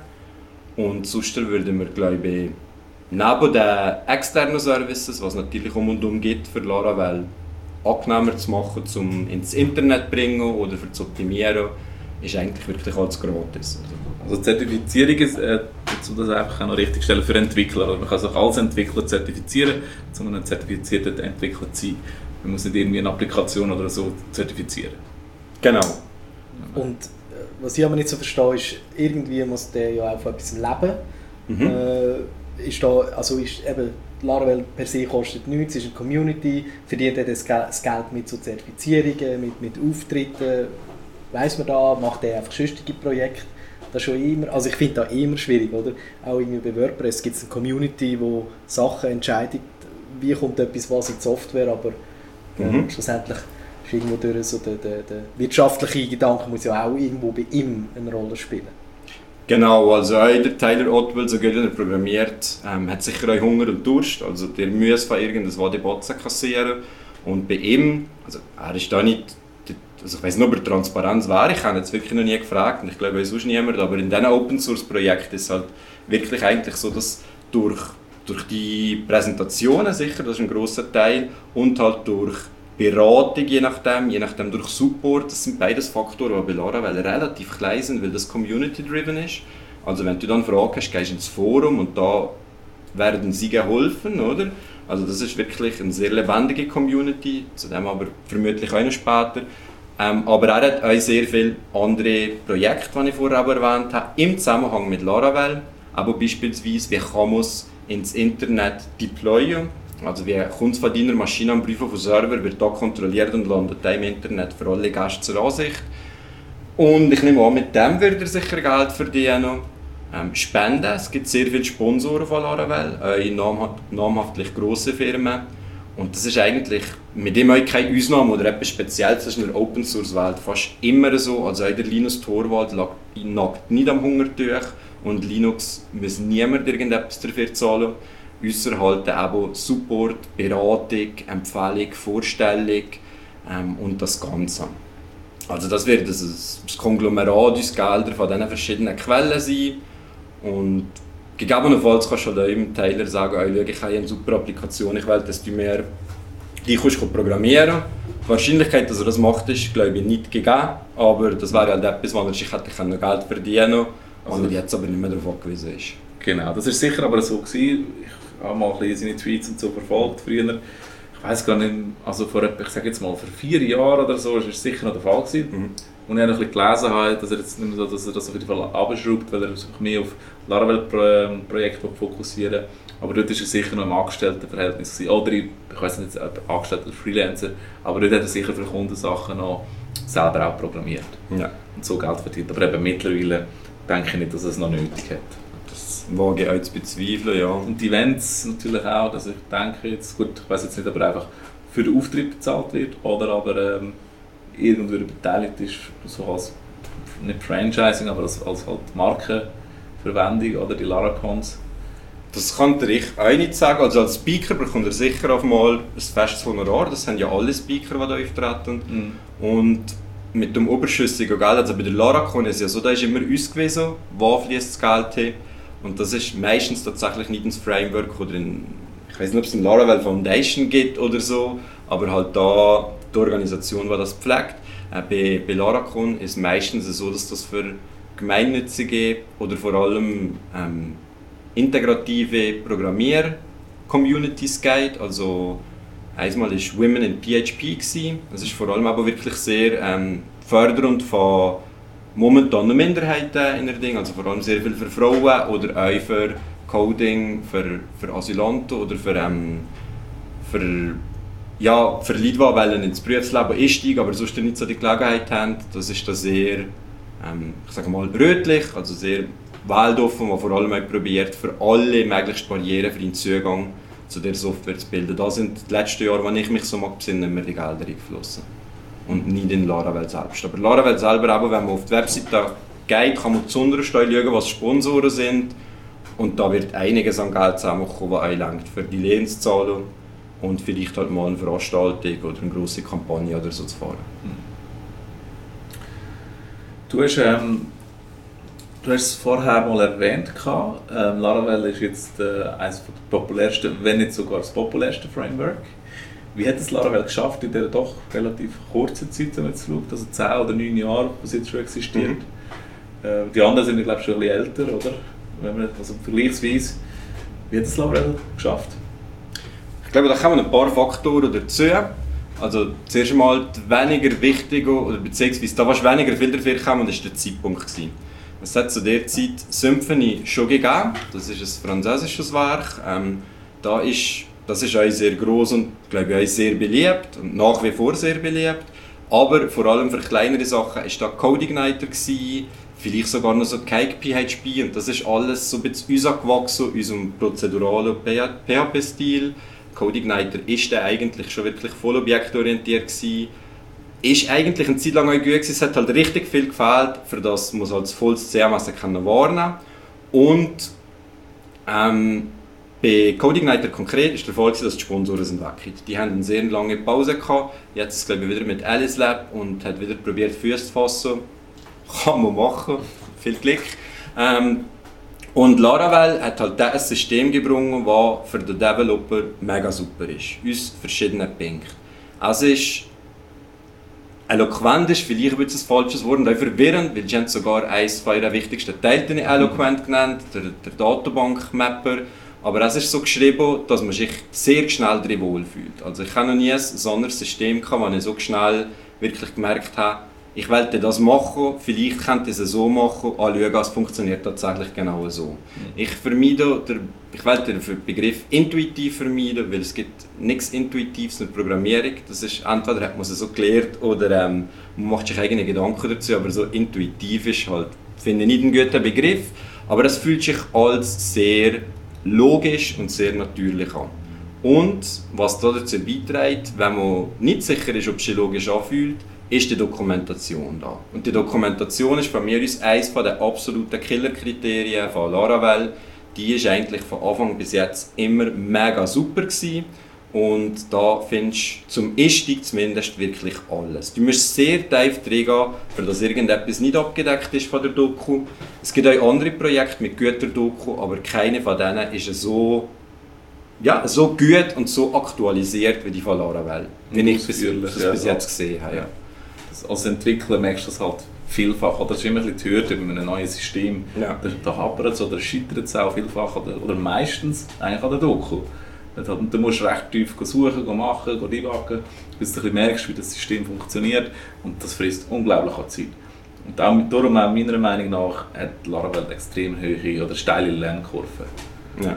Und sonst würden wir, glaube ich, neben den externen Services, was natürlich um und um geht für Laravel, angenehmer zu machen, um ins Internet zu bringen oder für zu optimieren, ist eigentlich wirklich alles gratis. Also Zertifizierung ist, äh, um das einfach auch noch richtig stellen, für Entwickler. Also man kann sich als Entwickler zertifizieren, um ein zertifizierter Entwickler zu sein. Man muss nicht irgendwie eine Applikation oder so zertifizieren. Genau. Und äh, was ich aber nicht so verstehe, ist, irgendwie muss der ja auch von etwas leben. Mhm. Äh, ist da, also ist eben, Laravel per se kostet nichts, es ist eine Community, verdient er das Geld mit so Zertifizierungen, mit, mit Auftritten, weiss man da, macht er einfach sonstige Projekte. Das schon immer, also ich finde das immer schwierig, oder? Auch irgendwie bei WordPress gibt es eine Community, die Sachen entscheidet, wie kommt etwas was in die Software, aber mhm. äh, schlussendlich ist irgendwo durch so der, der, der wirtschaftliche Gedanke muss ja auch irgendwo bei ihm eine Rolle spielen. Genau, also auch der Tyler Otwell, so gut er programmiert, ähm, hat sicher auch Hunger und Durst, also der muss von irgendwas die Botzen kassieren und bei ihm, also er ist da nicht, also ich weiss nicht, ob er Transparenz wäre, ich habe jetzt wirklich noch nie gefragt und ich glaube sonst niemand, aber in diesen Open Source Projekten ist es halt wirklich eigentlich so, dass durch, durch die Präsentationen sicher, das ist ein grosser Teil, und halt durch Beratung, je nachdem, je nachdem durch Support, das sind beides Faktoren, die bei Laravel relativ klein sind, weil das community-driven ist. Also wenn du dann Fragen hast, gehst du ins Forum und da werden sie geholfen, oder? Also das ist wirklich eine sehr lebendige Community, zu dem aber vermutlich auch noch später. Ähm, aber er hat auch sehr viele andere Projekte, die ich vorher auch erwähnt habe, im Zusammenhang mit Laravel, aber beispielsweise, wie kann man es ins Internet deployen. Also wie kommt es von deiner Maschine am Brief auf den Server, wird da kontrolliert und landet im Internet für alle Gäste zur Ansicht. Und ich nehme an, mit dem wird er sicher Geld verdienen. Ähm, Spenden, es gibt sehr viele Sponsoren von Laravel, äh, namhaft, namhaftlich grosse Firmen. Und das ist eigentlich mit dem auch keine Ausnahme oder etwas Spezielles, das ist in der Open Source Welt fast immer so. Also auch der Linus Torvald nagt nicht am Hungertuch und Linux muss niemand irgendetwas dafür zahlen. Ausser halt eben Support, Beratung, Empfehlung, Vorstellung ähm, und das Ganze. Also das wird das, das Konglomerat aus Geldern von diesen verschiedenen Quellen sein. Und gegebenenfalls kannst du halt im Tyler sagen, oh, schau, ich habe eine super Applikation, ich will, dass du mehr die kannst programmieren. Die Wahrscheinlichkeit, dass er das macht, ist glaube ich nicht gegeben, aber das wäre halt etwas, wo er sich hätte Geld verdienen kann, also, und er jetzt aber nicht mehr darauf angewiesen ist. Genau, das war sicher aber so gewesen. Ich habe mal ein bisschen seine Tweets und so verfolgt früher. Ich weiss gar nicht, also vor etwa, ich sage jetzt mal, vor vier Jahren oder so, war es sicher noch der Fall gewesen. Mhm. Und ich habe ein bisschen gelesen, habe, dass er jetzt nicht mehr so, dass er das auf jeden Fall abschraubt, weil er sich mehr auf Laravel-Projekte fokussieren will. Aber dort war er sicher noch im Angestelltenverhältnis gewesen. Oder ich, ich weiss nicht, ob Angestellter oder Freelancer, aber dort hat er sicher für Kundensachen noch selber auch programmiert. Ja. Und so Geld verdient. Aber eben mittlerweile denke ich nicht, dass er es noch nötig hat. Wage ich auch zu bezweifeln, ja. Und die Events natürlich auch, dass ich denke jetzt, gut, ich weiss jetzt nicht, ob er einfach für den Auftritt bezahlt wird oder aber ähm, irgendwo beteiligt ist, so als, nicht Franchising, aber als, als halt Markenverwendung oder die Laracons. Das kann ich auch nicht sagen, also als Speaker bekommt er sicher auf mal ein festes Honorar, das haben ja alle Speaker, die da auftreten. Mhm. Und mit dem überschüssigen Geld, also bei der Laracon ist es ja so, da ist immer ausgewiesen, wo fließt das Geld hin. Und das ist meistens tatsächlich nicht ins Framework oder in, ich weiß nicht, ob es eine Laravel Foundation gibt oder so, aber halt da die Organisation, die das pflegt. Äh, bei, bei Laracon ist es meistens so, dass das für gemeinnützige oder vor allem ähm, integrative Programmier-Communities geht. Also einmal war Women in P H P. Das ist vor allem aber wirklich sehr ähm, fördernd von momentanen Minderheiten in der Ding, also vor allem sehr viel für Frauen oder auch für Coding, für, für Asylanten oder für, ähm, für, ja, für Leute, die wollen ins Berufsleben einsteigen, aber sonst nicht so die Gelegenheit haben. Das ist da sehr, ähm, ich sage mal, rötlich, also sehr weltoffen, was vor allem auch probiert, für alle möglichst Barrieren für den Zugang zu der Software zu bilden. Da sind die letzten Jahre, wenn ich mich so mag besinnen, immer die Gelder eingeflossen. Und nicht in Laravel selbst. Aber Laravel selber, auch wenn man auf die Webseite geht, kann man zuunterst schauen, was Sponsoren sind. Und da wird einiges an Geld zusammenkommen, was einlenkt für die Lehnszahlen und vielleicht halt mal eine Veranstaltung oder eine grosse Kampagne oder so zu fahren. Du hast, ähm, du hast es vorher mal erwähnt, ähm, Laravel ist jetzt äh, eines der populärsten, wenn nicht sogar das populärste Framework. Wie hat es Laravel geschafft, in dieser doch relativ kurzen Zeit, wenn man jetzt schaut, also zehn oder neun Jahre, was jetzt schon existiert? Mhm. Äh, die anderen sind, glaube ich, schon ein bisschen älter, oder? Wenn man, also vergleichsweise, wie hat es Laravel geschafft? Ich glaube, da kommen ein paar Faktoren dazu. Also zuerst einmal die weniger wichtige, oder beziehungsweise da was weniger viel dafür kam, das war der Zeitpunkt. Es hat zu der Zeit Symfony schon gegeben, das ist ein französisches Werk. Ähm, da ist Das ist auch sehr gross und glaube ich, auch sehr beliebt und nach wie vor sehr beliebt. Aber vor allem für kleinere Sachen war da CodeIgniter, vielleicht sogar noch so Cake P H P und das ist alles so ein bisschen uns angewachsen, unserem prozeduralen P H P-Stil. CodeIgniter ist dann eigentlich schon wirklich voll objektorientiert gewesen. Ist eigentlich eine Zeit lang auch gut gewesen, es hat halt richtig viel gefehlt, für das muss halt das volles C M S wahrnehmen. Und ähm, bei CodeIgniter konkret ist der Fall, dass die Sponsoren sind weg. Die haben eine sehr lange Pause gehabt. Jetzt ist es glaube ich wieder mit Alice Lab und hat wieder probiert Füße zu fassen. Kann man machen, viel Glück. Ähm, und Laravel hat halt ein System gebrungen, das für den Developer mega super ist. Aus verschiedenen Punkten. Also ist eloquent ist vielleicht ein bisschen ein falsches Wort und auch verwirrend, weil sie haben sogar eines ihrer wichtigsten Teile eloquent genannt, der, der Datenbank-Mapper. Aber es ist so geschrieben, dass man sich sehr schnell darin wohlfühlt. Also ich habe noch nie ein anderes System gehabt, wo ich so schnell wirklich gemerkt habe, ich wollte das machen, vielleicht könnte ich es so machen, anschauen, es funktioniert tatsächlich genau so. Ich vermeide, der, ich wollte den Begriff intuitiv vermeiden, weil es gibt nichts Intuitives in der Programmierung. Das ist, entweder hat man es so gelernt oder ähm, man macht sich eigene Gedanken dazu, aber so intuitiv ist halt, finde ich nicht einen guten Begriff, aber es fühlt sich als sehr logisch und sehr natürlich an. Und was dazu beiträgt, wenn man nicht sicher ist, ob es sich logisch anfühlt, ist die Dokumentation da. Und die Dokumentation ist von mir aus eines der absoluten Killerkriterien von Laravel. Die ist eigentlich von Anfang bis jetzt immer mega super gewesen. Und da findest du zum Einstieg zumindest wirklich alles. Du musst sehr tief reingehen, für dass irgendetwas nicht abgedeckt ist von der Doku. Es gibt auch andere Projekte mit guter Doku, aber keine von denen ist so, ja, so gut und so aktualisiert wie die von Laravel, wie ich bis, das ja, bis jetzt gesehen habe. Ja. Als Entwickler merkst du das halt vielfach. Oder es ist immer ein bisschen die Hürde bei einem neuen System. Ja. Da, da hapert es oder scheitert es auch vielfach oder, oder meistens eigentlich an der Doku. Und du musst recht tief suchen, machen, debuggen, bis du ein bisschen merkst, wie das System funktioniert. Und das frisst unglaublich an Zeit. Und auch, darum auch meiner Meinung nach hat Laravel extrem hohe oder steile Lernkurven. Ja.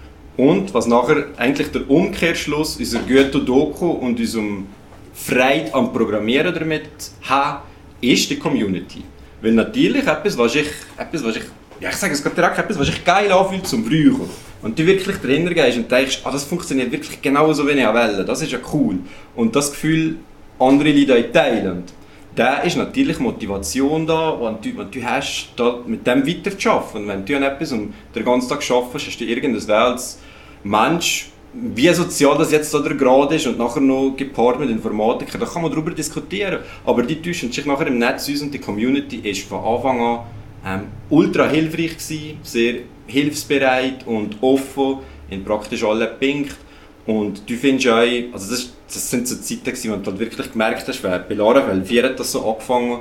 Und was nachher eigentlich der Umkehrschluss unserer guten Doku und unserem Freude am Programmieren damit haben, ist die Community. Weil natürlich etwas, was ich, etwas, was ich, ja ich sage es gerade direkt, etwas, was ich geil anfühlt zum Frühen. Und du wirklich dahinter gehst und denkst, ah, das funktioniert wirklich genauso, wie ich will. Das ist ja cool. Und das Gefühl, andere Leute teilen, da ist natürlich Motivation da, wenn du, wenn du hast, da mit dem weiterzuarbeiten. Und wenn du an etwas und den ganzen Tag arbeitest, hast du irgendein als Mensch, wie sozial das jetzt oder gerade ist und nachher noch gepaart mit Informatikern, da kann man darüber diskutieren. Aber die täuschen sich nachher im Netz aus und die Community ist von Anfang an ähm, ultra hilfreich gewesen, sehr hilfsbereit und offen in praktisch allen Punkten. Und du findest auch, also das, das sind so Zeiten gewesen, wo du halt wirklich gemerkt hast, bei Laravel vier hat das so angefangen,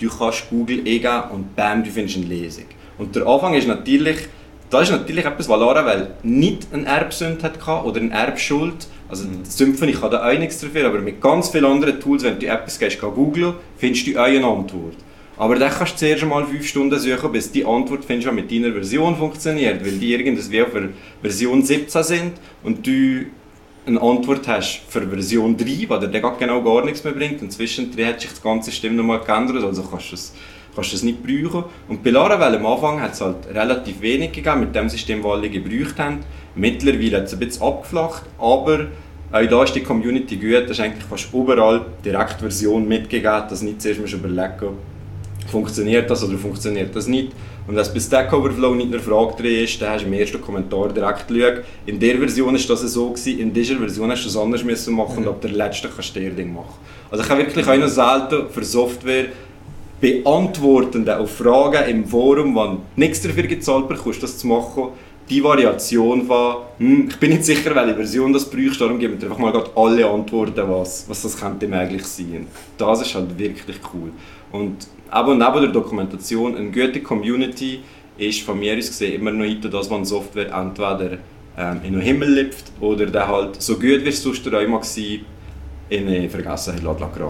du kannst Google eingeben und bam, du findest eine Lesung. Und der Anfang ist natürlich, das ist natürlich etwas, was Laravel nicht eine Erbsünde hatte oder eine Erbschuld. Also mhm. Symfony kann da auch nichts dafür, aber mit ganz vielen anderen Tools, wenn du etwas gehst, googeln, findest du auch eine Antwort. Aber dann kannst du zuerst mal fünf Stunden suchen, bis die Antwort findest, die mit deiner Version funktioniert, weil die irgendwie auf Version siebzehn sind und du eine Antwort hast für Version drei, die dir dann genau gar nichts mehr bringt. Und zwischendrin hat sich das ganze System nochmal geändert, also kannst du es, kannst du es nicht brauchen. Und bei Laravel am Anfang hat es halt relativ wenig gegeben mit dem System, das alle gebraucht haben. Mittlerweile hat es ein bisschen abgeflacht, aber auch da ist die Community gut, da ist eigentlich fast überall direkt Version mitgegeben, dass nicht zuerst mal überlegen, funktioniert das oder funktioniert das nicht. Und wenn es bei Stack Overflow nicht eine Frage drin ist, dann hast du im ersten Kommentar direkt geschaut, in der Version ist das so gewesen, in dieser Version hast du es anders müssen machen und ab der letzten kannst du dir Ding machen. Also ich habe wirklich auch noch selten für Software beantworten auf Fragen im Forum, wo du nichts dafür gezahlt bekommst, das zu machen, die Variation von hm, ich bin nicht sicher, welche Version das brauchst, darum geben wir einfach mal alle Antworten, was, was das könnte möglich sein. Das ist halt wirklich cool. Und aber neben der Dokumentation, eine gute Community ist von mir aus gesehen immer noch heute das, was Software entweder ähm, in den Himmel lüpft oder dann halt so gut wie es sonst einmal war, in eine Vergessenheit geraten. Ja.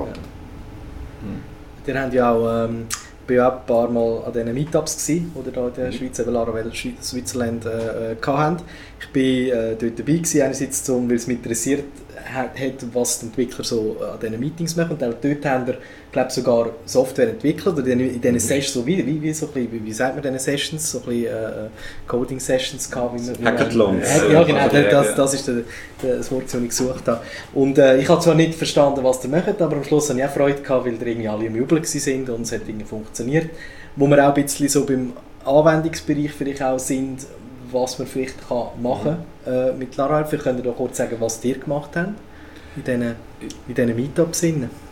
Mhm. Wir haben ja auch, ähm, bin ja auch ein paar Mal an diesen Meetups gewesen, die da in der mhm. Schweiz, eben Laravel Switzerland äh, hatten. Ich war äh, dort dabei gewesen, einerseits, um, weil es mich interessiert hat, was die Entwickler so an diesen Meetings machen. Und auch dort haben wir, glaube ich, sogar Software entwickelt, oder in diesen Sessions, so wie, wie, wie, so ein bisschen, wie sagt man diese Sessions, so ein bisschen äh, Coding-Sessions gehabt. Wie man, Hackathons. Äh, ja, genau, das, das ist der, der, das Wort, das ich gesucht habe. Und äh, ich habe zwar nicht verstanden, was ihr macht, aber am Schluss hatte ich auch Freude gehabt, weil ihr irgendwie alle im Jubel waren und es hat irgendwie funktioniert. Wo wir auch ein bisschen so beim Anwendungsbereich vielleicht auch sind, was man vielleicht kann machen kann äh, mit Laravel. Vielleicht könnt ihr doch kurz sagen, was ihr gemacht habt in diesen, in diesen Meetups.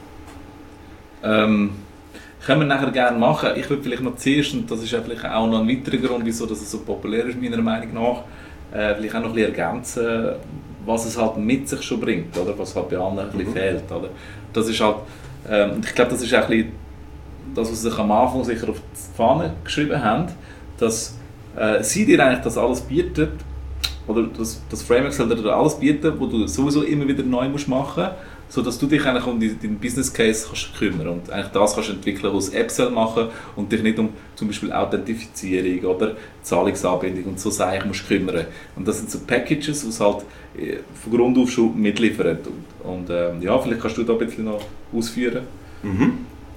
Ähm, können wir nachher gerne machen. Ich würde vielleicht noch zuerst, und das ist ja vielleicht auch noch ein weiterer Grund, wieso das so populär ist, meiner Meinung nach, äh, vielleicht auch noch ein bisschen ergänzen, was es halt mit sich schon bringt, oder? Was halt bei anderen ein bisschen mhm. fehlt. Oder? Das ist halt, ähm, ich glaube, das ist auch ein bisschen das, was sie sich am Anfang sicher auf die Fahne geschrieben haben, dass äh, sie dir eigentlich das alles bietet, oder das, das Framework soll dir alles bieten, wo du sowieso immer wieder neu musst machen musst, sodass du dich eigentlich um deinen Business Case kannst kümmern und eigentlich das kannst entwickeln, was App soll machen und dich nicht um zum Beispiel Authentifizierung oder Zahlungsanbindung und so Sachen musst kümmern. Und das sind so Packages, die es halt von Grund auf schon mitliefern. Und, und ähm, ja, vielleicht kannst du da ein bisschen noch ausführen. Mhm.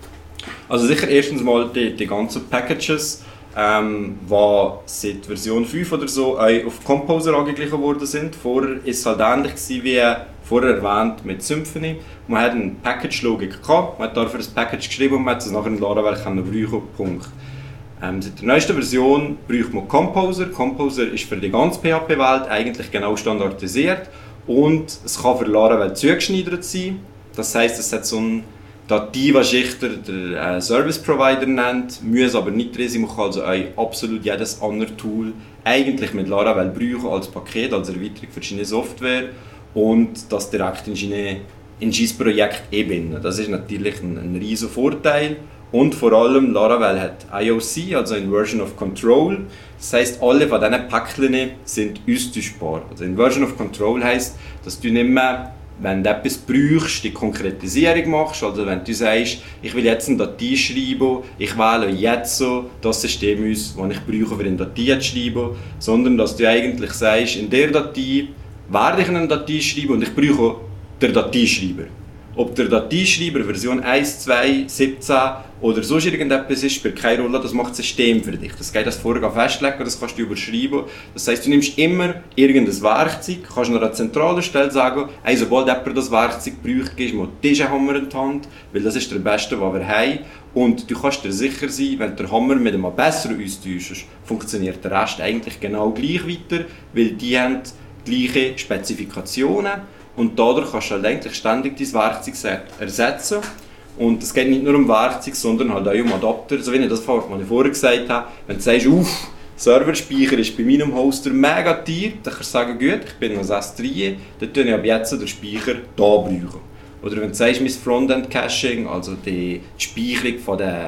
Also sicher erstens mal die, die ganzen Packages, ähm, die seit Version fünf oder so auch auf Composer angeglichen worden sind. Vorher war es halt ähnlich wie vorher erwähnt mit Symfony. Man hat eine Package-Logik gehabt, man hat dafür ein Package geschrieben und man hat es nachher in Laravel brauchen. Punkt. Ähm, seit der neuesten Version braucht man Composer. Composer ist für die ganze P H P-Welt eigentlich genau standardisiert und es kann für Laravel zugeschneidert sein. Das heisst, es hat so ein Datei, was sich der, der äh, Service Provider nennt, muss aber nicht drin sein. Man kann also auch absolut jedes andere Tool eigentlich mit Laravel brauchen als Paket, als Erweiterung für seine Software und das direkt in sein in Projekt einbinden. Das ist natürlich ein, ein riesen Vorteil und vor allem Laravel hat I O C, also Inversion of Control. Das heisst, alle von diesen Päckchen sind austauschbar. Also Inversion of Control heisst, dass du nicht mehr, wenn du etwas brauchst, die Konkretisierung machst, also wenn du sagst, ich will jetzt eine Datei schreiben, ich wähle jetzt so das System aus, das ich brauche, für eine Datei zu schreiben, sondern dass du eigentlich sagst, in der Datei werde ich eine Datei schreiben und ich brauche den Dateischreiber. Ob der Dateischreiber Version eins, zwei, siebzehn oder sonst irgendetwas ist, spielt keine Rolle, das macht das System für dich. Das geht das vorher festlegen, das kannst du überschreiben. Das heisst, du nimmst immer irgendein Werkzeug, kannst an einer zentralen Stelle sagen, hey, sobald jemand das Werkzeug braucht, gibst du mir diesen Hammer in die Hand, weil das ist der beste, den wir haben. Und du kannst dir sicher sein, wenn du den Hammer mit einem besseren austauschst, funktioniert der Rest eigentlich genau gleich weiter, weil die haben gleiche Spezifikationen. Und dadurch kannst du halt eigentlich ständig dein Werkzeug ersetzen. Und es geht nicht nur um Werkzeug, sondern halt auch um Adapter. So wie ich das vorher gesagt habe, wenn du sagst, uff, Serverspeicher ist bei meinem Hoster mega teuer, dann kannst du sagen, gut, ich bin noch S drei, dann tue ich ab jetzt den Speicher da brauchen. Oder wenn du sagst, mein Frontend-Caching, also die Speicherung von den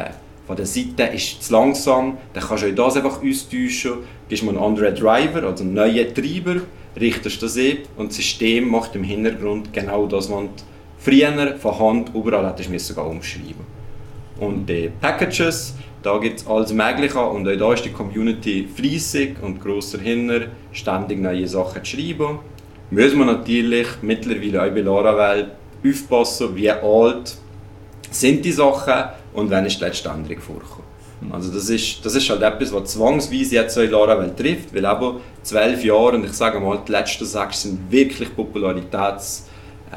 von der Seite ist zu langsam, dann kannst du auch das einfach austauschen, gibst mir einen anderen Driver, also einen neuen Treiber, richtest das ein und das System macht im Hintergrund genau das, was du früher von Hand überall hättest du sogar umschreiben. Und die Packages, da gibt es alles Mögliche und auch da ist die Community fleissig und grosser hinter, ständig neue Sachen zu schreiben. Müssen wir natürlich mittlerweile auch bei Laravel aufpassen, wie alt sind die Sachen und wann ist die letzte Änderung vorgekommen. Also das ist, das ist halt etwas, was zwangsweise jetzt auch in Laravel trifft, weil eben zwölf Jahre und ich sage mal, die letzten sechs sind wirklich popularitätssteigend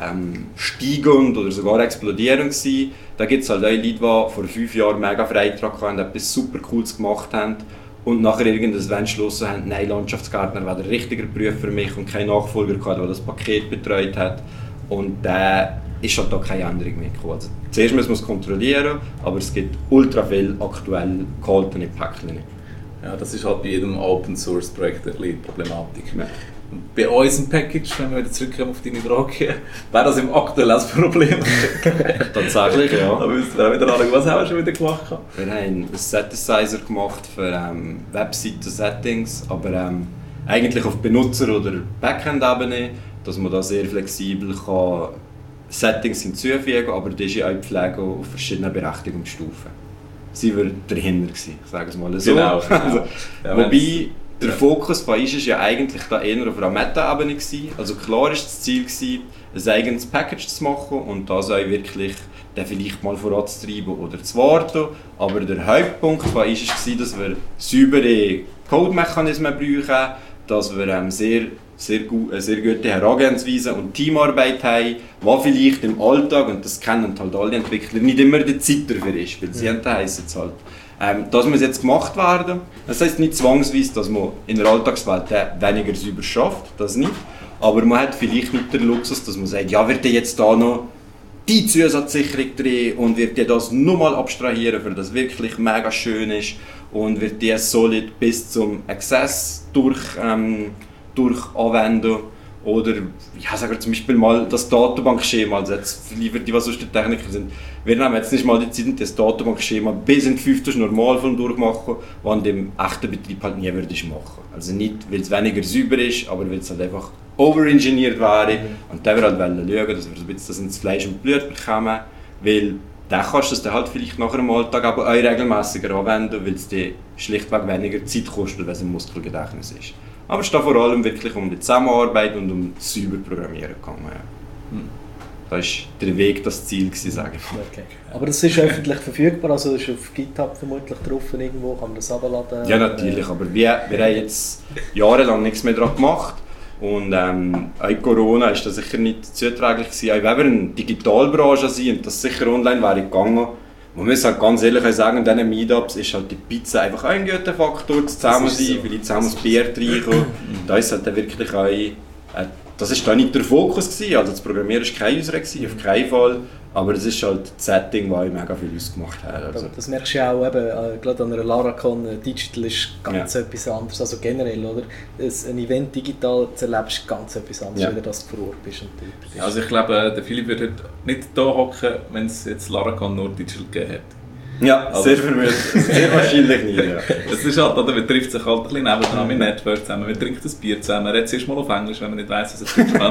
ähm, oder sogar explodierend gewesen. Da gibt es halt auch Leute, die vor fünf Jahren mega Freitrag hatten und etwas super Cooles gemacht haben und nachher irgendwann beschlossen haben, nein, Landschaftsgärtner wäre der richtige Beruf für mich und kein Nachfolger gehabt, der das Paket betreut hat. Und da äh, ist halt da keine Änderung mehr gekommen. Also, zuerst müssen wir es kontrollieren, aber es gibt ultra viel aktuell gehaltene Päckchen. Ja, das ist halt bei jedem Open Source Projekt ein bisschen Problematik. Ja. Bei uns im Package, wenn wir wieder zurückkommen auf deine Frage, wäre das im aktuell ein Problem. Tatsächlich, ja. Da müssen wir auch wieder anschauen, was haben wir schon wieder gemacht? Wir haben einen Synthesizer gemacht für ähm, Webseiten-Settings, aber ähm, eigentlich auf Benutzer- oder Backend-Ebene, dass man da sehr flexibel kann Settings hinzufügen kann, aber das ist ja auch Pflege auf verschiedenen Berechtigungsstufen. Sie war dahinter gewesen, ich sage es mal so. Genau, genau. Also, ja, wobei der Fokus von uns ja eigentlich da eher auf einer Meta-Ebene gewesen. Also klar war das Ziel gewesen, ein eigenes Package zu machen und das auch wirklich dann vielleicht mal voranzutreiben oder zu warten. Aber der Hauptpunkt von uns war, dass wir saubere Code-Mechanismen brauchen, dass wir ähm, sehr, sehr, gu äh, sehr gute Herangehensweise und Teamarbeit haben, was vielleicht im Alltag, und das kennen halt alle Entwickler, nicht immer die Zeit dafür ist, weil sie ja. heissen es halt. Ähm, das muss jetzt gemacht werden. Das heisst nicht zwangsweise, dass man in der Alltagswelt weniger sauber schafft, das nicht. Aber man hat vielleicht nicht den Luxus, dass man sagt, ja, wird jetzt da noch die Zusatzsicherung drin und wird dir das nochmal abstrahieren, für das wirklich mega schön ist und wird die solid bis zum Access durch, ähm, durch anwenden. Oder, ja, sagen wir zum Beispiel mal das Datenbankschema, also jetzt liefert die, was sonst die Techniker sind. Wir nehmen jetzt nicht mal die Zeit und das Datenbankschema bis in die fünfte Normalform durchmachen, was in dem echten Betrieb halt nie würdest machen. Also nicht, weil es weniger sauber ist, aber weil es halt einfach overengineert wäre. Mhm. Und da wir halt schauen, dass wir so ein bisschen das ins Fleisch und Blut bekommen, weil dann kannst du es dann halt vielleicht nach einem Alltag aber auch regelmäßiger anwenden, weil es dir schlichtweg weniger Zeit kostet, wenn es im Muskelgedächtnis ist. Aber es ist da vor allem wirklich um die Zusammenarbeit und um das sauber Programmieren gegangen. Ja. Hm. Das war der Weg, das Ziel, sage ich. Okay. Aber das ist öffentlich verfügbar, also ist auf GitHub vermutlich drauf irgendwo, kann man das herunterladen? Ja, natürlich, aber wir, wir haben jetzt jahrelang nichts mehr daran gemacht. Und ähm, auch Corona ist das sicher nicht zuträglich gewesen. Auch wenn wir in der Digitalbranche sind und das sicher online wäre gegangen, man muss halt ganz ehrlich sagen, in diesen Meetups ist halt die Pizza einfach auch ein guter Faktor, zusammen sein, so. Vielleicht zusammen das Bier trinken. Da ist halt dann wirklich auch, äh, das ist da nicht der Fokus gewesen. Also das Programmieren war keine User, auf keinen Fall. Aber es ist halt das Setting, das mega viel ausgemacht hat. Also. Das merkst du ja auch, eben, äh, gerade an einer Laracon, äh, Digital ist ganz ja. etwas anderes, also generell, oder? Ein Event digital zu erleben ist ganz etwas anderes, ja. wenn du das vor Ort bist. Und ja, also ich glaube, der Philipp würde nicht hier hocken, wenn es jetzt Laracon nur Digital gegeben hätte. Ja, also, sehr vermutlich, sehr wahrscheinlich nicht. Ja. Es ist halt, oder, man trifft sich halt ein bisschen nebendran mit Network zusammen, man trinkt ein Bier zusammen, man redet zuerst mal auf Englisch, wenn man nicht weiss, was es ist.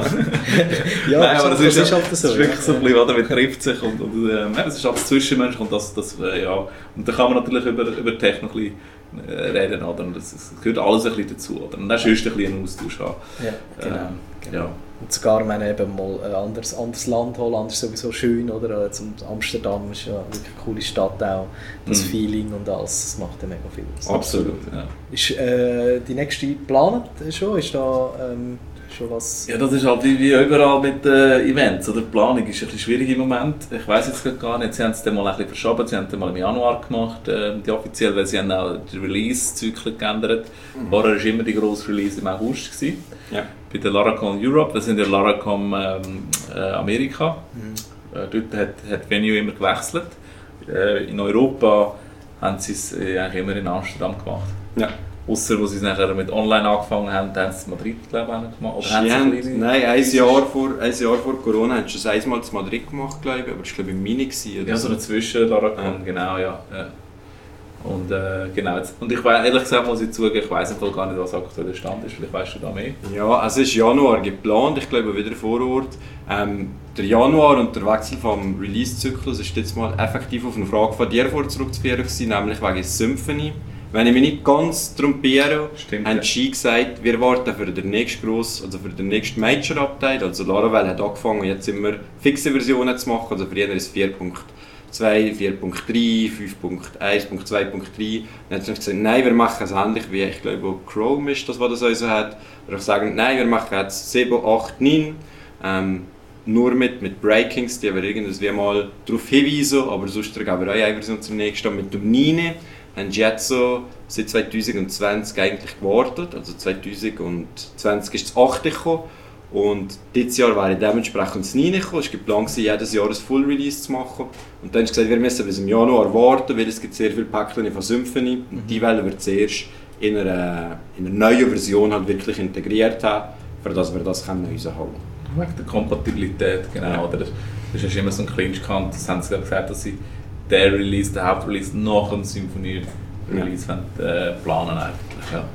Ja, Nein, aber das, das ist, ist, halt so. Das ist wirklich so ein bisschen, oder, man trifft sich und, und ähm, es ist halt das Zwischenmensch und das, das äh, ja. Und da kann man natürlich über, über Technik ein bisschen äh, reden, oder, und das, das gehört alles ein bisschen dazu, oder, und dann sonst ein bisschen einen Austausch haben. Ja, genau. Ähm, genau. Ja. Und sogar, wenn eben mal ein anderes, anderes Land, Holland ist sowieso schön, oder? Zum Amsterdam ist ja wirklich eine coole Stadt auch. Das mm. Feeling und alles, das macht ja mega viel aus. Absolut, ja. Ist äh, die nächste geplant schon? Ist da ähm, schon was? Ja, das ist halt wie, wie überall mit äh, Events, oder? Die Planung ist ein bisschen schwierig im Moment. Ich weiss jetzt gar nicht, sie haben es dann mal ein bisschen verschoben, sie haben es mal im Januar gemacht, äh, die offiziell, weil sie haben auch den Release-Zyklus geändert. Mhm. Vorher war immer die grosse Release im August gewesen. Ja. Bei der Laracon Europe, das sind ja Laracon ähm, äh, Amerika. Mhm. Äh, dort hat, hat Venue immer gewechselt. Äh, in Europa haben sie es äh, eigentlich immer in Amsterdam gemacht. Ja. Ausser, wo sie es nachher mit online angefangen haben, haben sie es in Madrid, glaube ich, gemacht. Oder haben haben sie nein, ein Jahr, vor, ein Jahr vor Corona haben sie es einmal in Madrid gemacht, glaube ich, aber das war glaube ich im Mini. Ja, so eine Zwischen-Laracon, ja. Genau, ja. ja. Und äh, genau, jetzt, und ich weiss, ehrlich gesagt muss ich zugeben, ich weiss gar nicht, was aktuell der Stand ist, vielleicht weißt du da mehr. Ja, es ist Januar geplant, ich glaube wieder vor Ort. Ähm, der Januar und der Wechsel vom Release-Zyklus ist jetzt mal effektiv auf eine Frage von dir vor zurückzuführen gewesen, nämlich wegen Symphony. Wenn ich mich nicht ganz trompiere, haben sie gesagt, wir warten für den nächsten grossen, also für den nächsten Major-Update. Also Laravel hat angefangen, jetzt immer fixe Versionen zu machen, also für jeden ist vier Punkt zwei, vier Punkt drei, fünf Punkt eins, zwei Punkt drei. Dann haben sie gesagt, nein, wir machen es ähnlich wie, ich glaube, Chrome ist das, was das also hat. Wir sagen, nein, wir machen jetzt sieben, acht, neun. Ähm, nur mit, mit Breakings, die wir irgendwie mal darauf hinweisen, aber sonst geben wir auch eine Version zum nächsten. Mit dem neun haben sie jetzt so seit zwanzig zwanzig eigentlich gewartet, also zwanzig zwanzig ist das achte gekommen und dieses Jahr wäre dementsprechend das neunte gekommen. Es war geplant, jedes Jahr ein Full Release zu machen und dann haben sie gesagt, wir müssen bis im Januar warten, weil es gibt sehr viele Päckchen von Symphony und die wollen wir zuerst in einer, in einer neuen Version halt wirklich integriert haben, für dass wir das rausholen können. Wegen der Kompatibilität, genau. Ja. Oder? Das ist immer so ein Clinch gehabt, das haben sie gesagt, dass sie den Release, den Hauptrelease nach dem Symphony-Release ja. äh, planen eigentlich. Ja.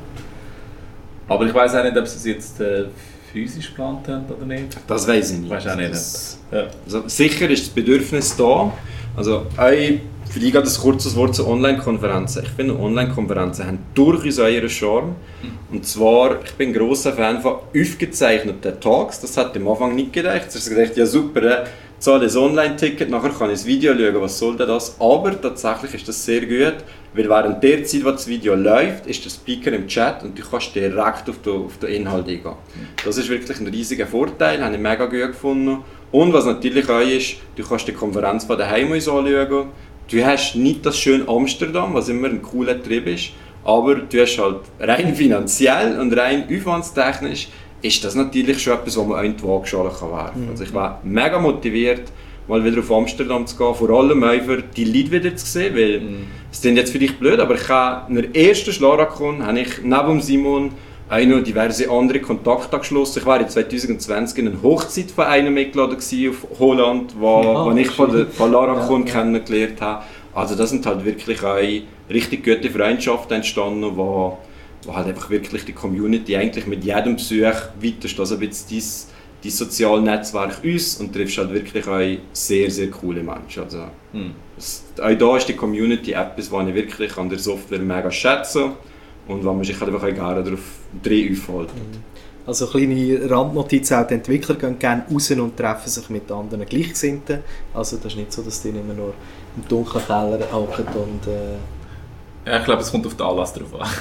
Aber ich weiß auch nicht, ob sie es jetzt äh, physisch geplant haben oder nicht. Das weiß ich nicht. Weißt auch nicht. Das, ja. Also, sicher ist das Bedürfnis da. Also, ein, vielleicht ein kurzes Wort zu Online-Konferenzen. Ich finde, Online-Konferenzen haben durchaus ihren Charme. Und zwar, ich bin ein grosser Fan von aufgezeichneten Talks. Das hat am Anfang nicht gedacht. Ich habe gedacht, ja super, ich zahle ein Online-Ticket, nachher kann ich das Video schauen, was soll denn das? Aber tatsächlich ist das sehr gut, weil während der Zeit, wo das Video läuft, ist der Speaker im Chat und du kannst direkt auf den, auf den Inhalt eingehen. Das ist wirklich ein riesiger Vorteil, habe ich mega gut gefunden. Und was natürlich auch ist, du kannst die Konferenz von daheim anschauen. Du hast nicht das schöne Amsterdam, was immer ein cooler Trip ist, aber du hast halt rein finanziell und rein aufwandstechnisch ist das natürlich schon etwas, was man auch in die Waagschale werfen kann. Also ich war mega motiviert, mal wieder auf Amsterdam zu gehen, vor allem einfach die Leute wieder zu sehen, weil mm. es klingt jetzt vielleicht blöd, aber ich habe in der ersten Schlarakon habe ich neben Simon auch noch diverse andere Kontakte geschlossen. Ich war in zwanzig zwanzig in einer Hochzeit von einem eingeladen auf Holland, wo, ja, wo ich von, der, von Laracon ja, kennengelernt habe. Also das sind halt wirklich auch richtig gute Freundschaften entstanden, wo wo halt einfach wirklich die Community eigentlich mit jedem Besuch weiterst, also ein bisschen dein, dein soziales Netzwerk uns und triffst halt wirklich auch sehr, sehr coole Menschen. Also, mhm. das, auch da ist die Community etwas, was ich wirklich an der Software mega schätze und wo man sich halt einfach auch gerne darauf aufhält. Also kleine Randnotiz, auch die Entwickler gehen gerne raus und treffen sich mit anderen Gleichgesinnten. Also das ist nicht so, dass die immer nur im dunklen Keller hocken und äh ja, ich glaube, es kommt auf den Anlass drauf an.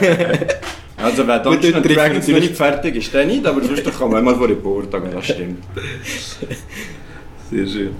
Also wenn Dungeons and Dragons nicht fertig ist, dann nicht, aber sonst kann man einmal vor Report sagen, das stimmt. Sehr schön.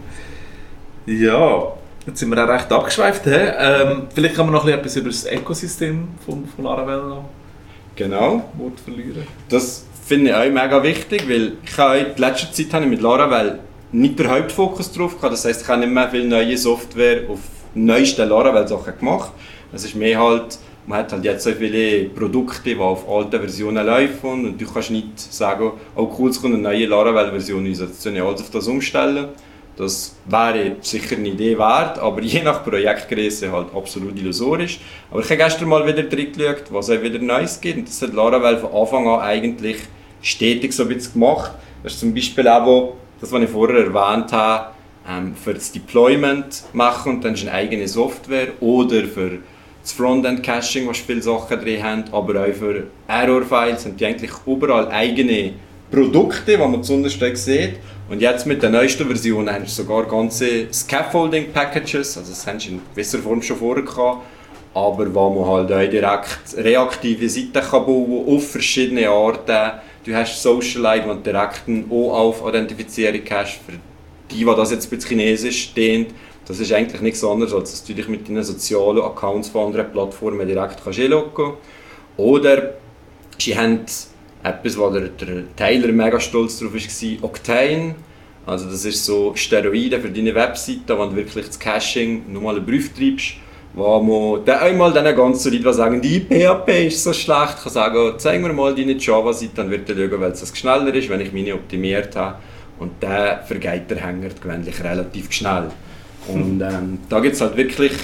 Ja, jetzt sind wir auch recht abgeschweift. Ähm, vielleicht kann man noch etwas über das Ökosystem von, von Laravel noch genau. Wort verlieren. Das finde ich auch mega wichtig, weil ich habe in letzter Zeit habe ich mit Laravel nicht den Hauptfokus drauf gehabt. Das heisst, ich habe nicht mehr viel neue Software auf neuesten Laravel-Sachen gemacht. Es ist mehr halt, man hat halt jetzt so viele Produkte, die auf alten Versionen laufen und du kannst nicht sagen, oh cool, es kommt eine neue Laravel-Version, ich soll ja alles auf das umstellen. Das wäre sicher eine Idee wert, aber je nach Projektgröße halt absolut illusorisch. Aber ich habe gestern mal wieder reingeschaut, was auch wieder Neues gibt und das hat Laravel von Anfang an eigentlich stetig so ein bisschen gemacht. Das ist zum Beispiel auch, das, was ich vorher erwähnt habe, ähm, für das Deployment machen und dann ist eine eigene Software oder für das Frontend-Caching, was viele Sachen drin haben, aber auch für Error-Files haben die eigentlich überall eigene Produkte, die man zuunterst sieht. Und jetzt mit der neuesten Version haben sie sogar ganze Scaffolding-Packages, also das haben sie in gewisser Form schon vorher gehabt, aber wo man halt auch direkt reaktive Seiten kann bauen kann, auf verschiedene Arten. Du hast Socialite, wo du direkt eine O AUF-Identifizierung hast, für die, die das jetzt bei Chinesisch dient. Das ist eigentlich nichts anderes, als dass du dich mit deinen sozialen Accounts von anderen Plattformen direkt einloggen kannst. Oder sie haben etwas, wo der, der Tyler mega stolz drauf war, Octane. Also das ist so Steroide für deine Webseite, wo du wirklich das Caching nochmal einen Prüf treibst, wo man dann einmal diesen ganzen Leuten, die sagen, die P H P ist so schlecht, kann sagen, zeig mir mal deine Java-Seite, dann wird er schauen, weil es schneller ist, wenn ich meine optimiert habe. Und der vergeht der Hänger gewöhnlich relativ schnell. Und ähm, da gibt es halt wirklich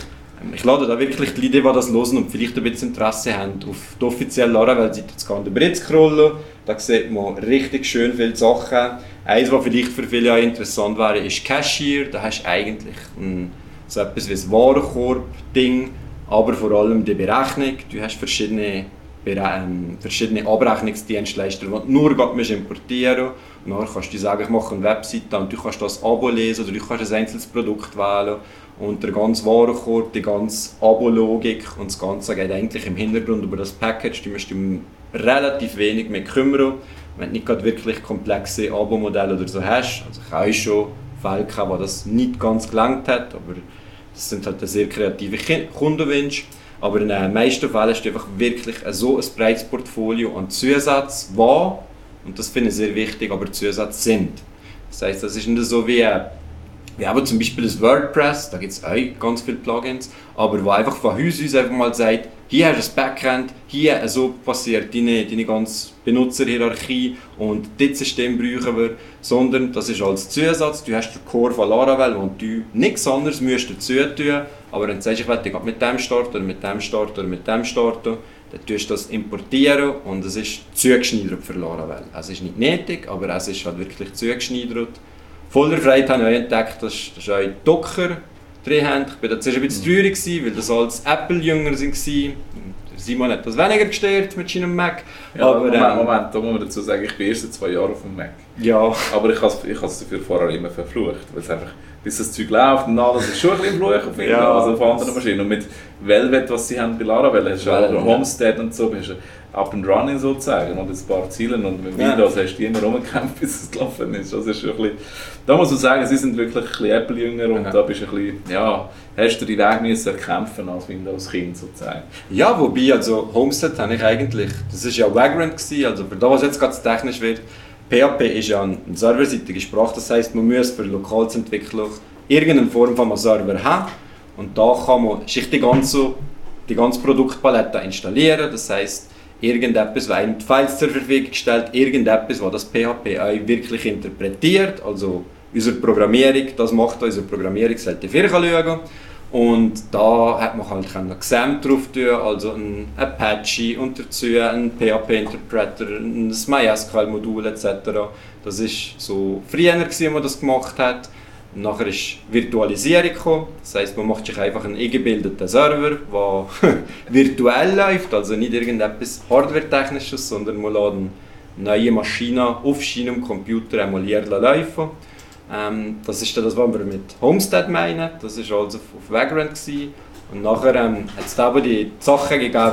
ich lade da wirklich die Leute, die das hören und vielleicht ein bisschen Interesse haben, auf die offizielle Laravel-Seite zu gehen und über scrollen. Da sieht man richtig schön viele Sachen. Eines, was vielleicht für viele auch interessant wäre, ist Cashier. Da hast du eigentlich ein, so etwas wie ein Warenkorb-Ding, aber vor allem die Berechnung. Du hast verschiedene, ähm, verschiedene Abrechnungsdienstleister, die du nur importieren musst. Und dann kannst du sagen, ich mache eine Webseite und du kannst das Abo lesen oder du kannst ein einzelnes Produkt wählen. Und der ganze Warenkorb, die ganze Abo-Logik und das Ganze geht eigentlich im Hintergrund über das Package. Du musst dich relativ wenig mehr kümmern, wenn du nicht gerade wirklich komplexe Abo-Modelle oder so hast. Also ich habe schon Fälle gehabt, wo das nicht ganz gelangt hat, aber das sind halt sehr kreative Kundenwünsche. Aber in den meisten Fällen hast du einfach wirklich so ein breites Portfolio an Zusätzen, was, und das finde ich sehr wichtig, aber Zusätze sind. Das heisst, das ist nicht so wie Wir haben zum Beispiel das WordPress, da gibt es auch ganz viele Plugins, aber wo einfach von Haus aus einfach mal sagt, hier hast du ein Backend, hier so passiert deine, deine ganze Benutzerhierarchie und dieses System brauchen wir, sondern das ist als Zusatz, du hast den Core von Laravel und du nichts anderes musst dazu tun, aber dann sagst du, ich will mit dem starten oder mit dem starten oder mit dem starten, dann tust du das importieren und es ist zugeschneidert für Laravel. Es ist nicht nötig, aber es ist halt wirklich zugeschneidert. Voller Freude habe ich entdeckt, dass, dass auch Docker drin haben. Ich war da zuerst ein bisschen traurig, weil das als Apple-Jünger waren. Simon hat das weniger gestört mit seinem Mac. Ja, aber, Moment, ähm, Moment, da muss man dazu sagen, ich bin erst seit zwei Jahren auf dem Mac. Ja. Aber ich habe es ich dafür vorher immer verflucht, weil es einfach, bis das Zeug läuft und alles, ist schon ein bisschen Fluch auf Ja. also auf anderen Maschinen. Und mit Velvet, was sie haben bei Laravel, hast du Well, auch ja. Homestead und so, bist du up and running sozusagen und ein paar Ziele und mit Ja. Windows hast du immer rumgekämpft, bis es gelaufen ist. Das ist schon ein bisschen, da muss man sagen, sie sind wirklich ein bisschen Apple-Jünger und Ja. da bist du ein bisschen, ja, hast du die Weg müssen erkämpfen als Windows-Kind sozusagen. Ja, wobei, also Homestead habe ich eigentlich, das war ja Vagrant gewesen, also für das, was jetzt ganz technisch wird, P H P ist ja eine serverseitige Sprache, das heisst, man muss für Lokalentwicklung irgendeine Form von einem Server haben und da kann man sich die ganze, die ganze Produktpalette installieren, das heisst, irgendetwas, was einem die Files zur Verfügung stellt, irgendetwas, was das P H P auch wirklich interpretiert, also unsere Programmierung, das macht unsere Programmierung, sollte viel schauen. Und da hat man halt noch Xampp drauf tun, also ein Apache und dazu ein P H P-Interpreter, ein MySQL-Modul et cetera. Das war so früher, als man das gemacht hat. Und nachher ist Virtualisierung gekommen. Das heisst, man macht sich einfach einen eingebildeten Server, der virtuell läuft, also nicht irgendetwas Hardware-Technisches, sondern man lässt eine neue Maschine auf seinem Computer emulieren laufen. Ähm, das ist das, was wir mit Homestead meinen. Das war also auf Vagrant gewesen. Und nachher ähm, hat es aber die Sachen gegeben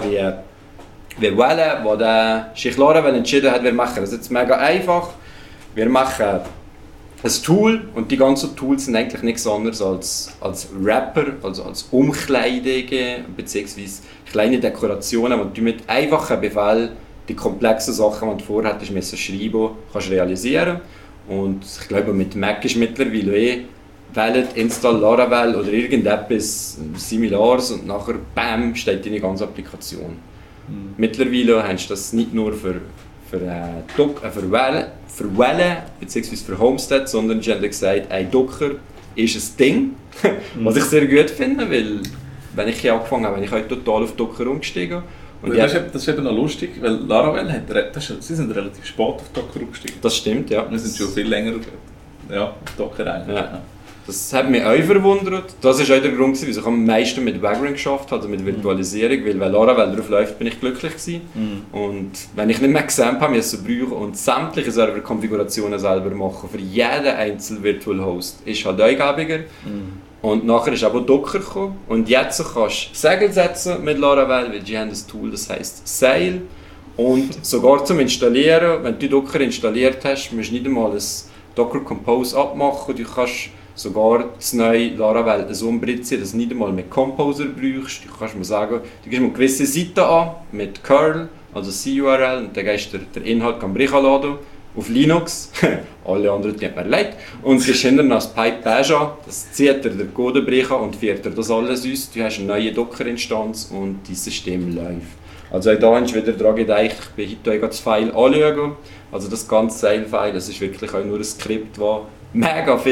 wie, wie Welle, wo der sich Laravel entschieden hat, wir machen das jetzt mega einfach. Wir machen ein Tool und die ganzen Tools sind eigentlich nichts anderes als, als Wrapper, also als Umkleidungen bzw. kleine Dekorationen, die du mit einfachen Befehlen die komplexen Sachen, die du vorher hättest müssen schreiben, kannst realisieren. Und ich glaube, mit Mac ist mittlerweile eh wählt Install Laravel oder irgendetwas Similares und nachher BAM steht deine ganze Applikation. Mhm. Mittlerweile hast du das nicht nur für, für, äh, Doc, äh, für Welle, für Welle bzw. für Homestead, sondern sie haben gesagt, ein Docker ist ein Ding, was ich sehr gut finde, weil wenn ich hier angefangen habe, bin ich heute total auf Docker umgestiegen. Und das, ist, das ist eben noch lustig, weil Laravel, hat, das ist, sie sind relativ spät auf Docker umgestiegen. Das stimmt, ja. Wir sind schon viel länger ja, auf Docker eigentlich. Ja. Das hat mich auch verwundert. Das war auch der Grund, wieso ich am meisten mit Vagrant geschafft habe, also mit Virtualisierung, weil wenn Laravel drauf läuft, bin ich glücklich gewesen. Mhm. Und wenn ich nicht mehr Xampp habe müssen brauchen und sämtliche Serverkonfigurationen selber machen, für jeden einzelnen Virtual Host, ist halt eingebiger. Mhm. Und nachher ist aber Docker gekommen. Und jetzt kannst du Segel setzen mit Laravel, weil sie haben ein Tool, das heisst Sail. Und sogar zum Installieren, wenn du Docker installiert hast, musst du nicht einmal ein Docker Compose abmachen. Du kannst sogar das neue Laravel so umbritzen, dass du nicht einmal mit Composer brauchst. Du kannst mir sagen, du gibst mir eine gewisse Seite an mit curl, also C U R L, und dann gehst du den Inhalt laden auf Linux. Alle anderen tut mir leid. Und gehst hinterher das Pipe Bash an, das zieht dir den Codebrief an und führt dir das alles aus. Du hast eine neue Docker-Instanz und dein System läuft. Also auch da hast du wieder daran gedacht, ich bin heute das File anschauen. Also das ganze Sail-File, das ist wirklich auch nur ein Skript, das mega viel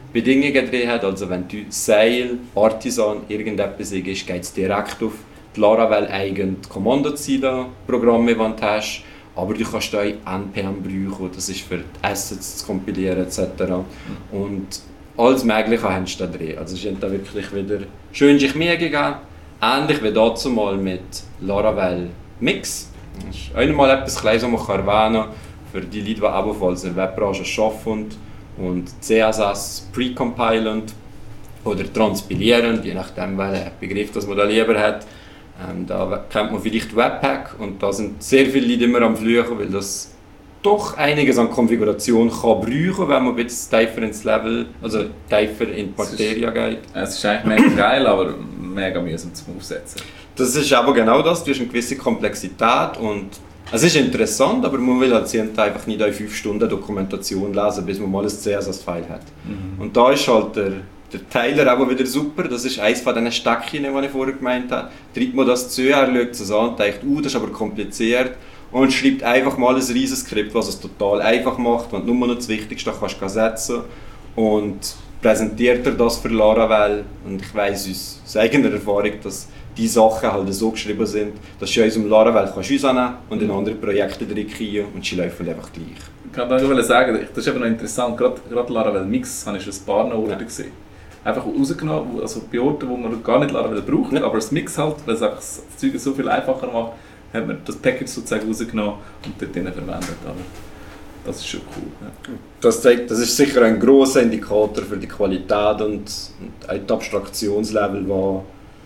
Bedingungen drin hat. Also wenn du Sail, Partisan, irgendetwas ist, geht es direkt auf die Laravel eigene Kommandozeile-Programme, die du hast. Aber du kannst auch N P M brauchen, das ist für die Assets zu kompilieren et cetera. Und alles Mögliche hast du da drin. Also es ist da wirklich wieder schön sich Mühe gegeben. Ähnlich wie dazu mal mit Laravel Mix. Das ist auch mal etwas Kleines, was man erwähnen kann, für die Leute, die ebenfalls in der Webbranche arbeiten und C S S precompilen oder transpilieren, je nachdem welchen Begriff das man da lieber hat. Ähm, da kennt man vielleicht Webpack und da sind sehr viele Leute immer am Fluchen, weil das doch einiges an Konfiguration kann brauchen, wenn man ein bisschen tiefer ins Level, also tiefer in die Materie geht. Es ist eigentlich mega geil, aber mega mühsam zum Aufsetzen. Das ist aber genau das, du hast eine gewisse Komplexität und es ist interessant, aber man will halt einfach nicht in fünf Stunden Dokumentation lesen, bis man mal ein C S S-File hat. Mhm. Und da ist halt der Der Teiler auch wieder super, das ist eines von diesen Steckchen, die ich vorher gemeint habe. Treibt man das zu, er schaut es an und denkt, uh, das ist aber kompliziert. Und schreibt einfach mal ein riesiges Skript, was es total einfach macht, wenn du nur noch das Wichtigste kannst setzen und präsentiert er das für Laravel. Und ich weiss aus, aus eigener Erfahrung, dass die Sachen halt so geschrieben sind, dass du in unserem Laravel kannst uns annehmen und in andere Projekte drin und sie laufen einfach gleich. Ich kann nur sagen, das ist eben noch interessant, gerade, gerade Laravel Mix habe ich schon ein paar Orte ja. gesehen. Einfach rausgenommen, also bei Orten, wo man gar nicht Laravel braucht, ja. aber das Mix halt, weil es einfach das Zeug so viel einfacher macht, hat man das Package sozusagen rausgenommen und dort verwendet. Aber das ist schon cool. Ja. Das, zeigt, das ist sicher ein grosser Indikator für die Qualität und, und ein Abstraktionslevel, wo,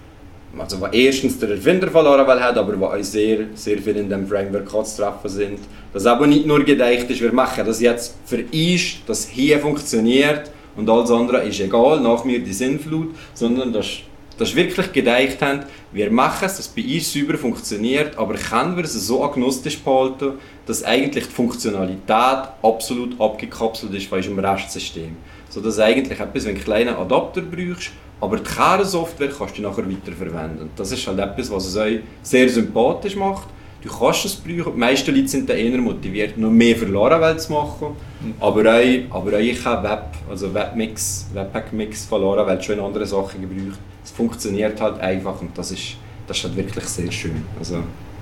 also wo erstens der Erfinder von Laravel hat, aber wo auch sehr, sehr viel in diesem Framework zu treffen sind. Das aber nicht nur gedacht ist, wir machen das jetzt für uns, das hier funktioniert, und alles andere ist egal, nach mir die Sinnflut, sondern dass, dass wir wirklich gedacht haben, wir machen es, dass bei uns sauber funktioniert, aber können wir es so agnostisch behalten, dass eigentlich die Funktionalität absolut abgekapselt ist von unserem Restsystem. Sodass eigentlich etwas, wenn du einen kleinen Adapter brauchst, aber die Kernsoftware kannst du nachher weiterverwenden. Das ist halt etwas, was es euch sehr sympathisch macht. Du kannst es brauchen. Die meisten Leute sind dann eher motiviert, noch mehr für Laravel zu machen. Mhm. Aber auch, aber auch ich habe Web, also Webmix, Webpack-Mix von Laravel schon in andere Sachen gebraucht. Es funktioniert halt einfach und das ist, das ist halt wirklich sehr schön. Also,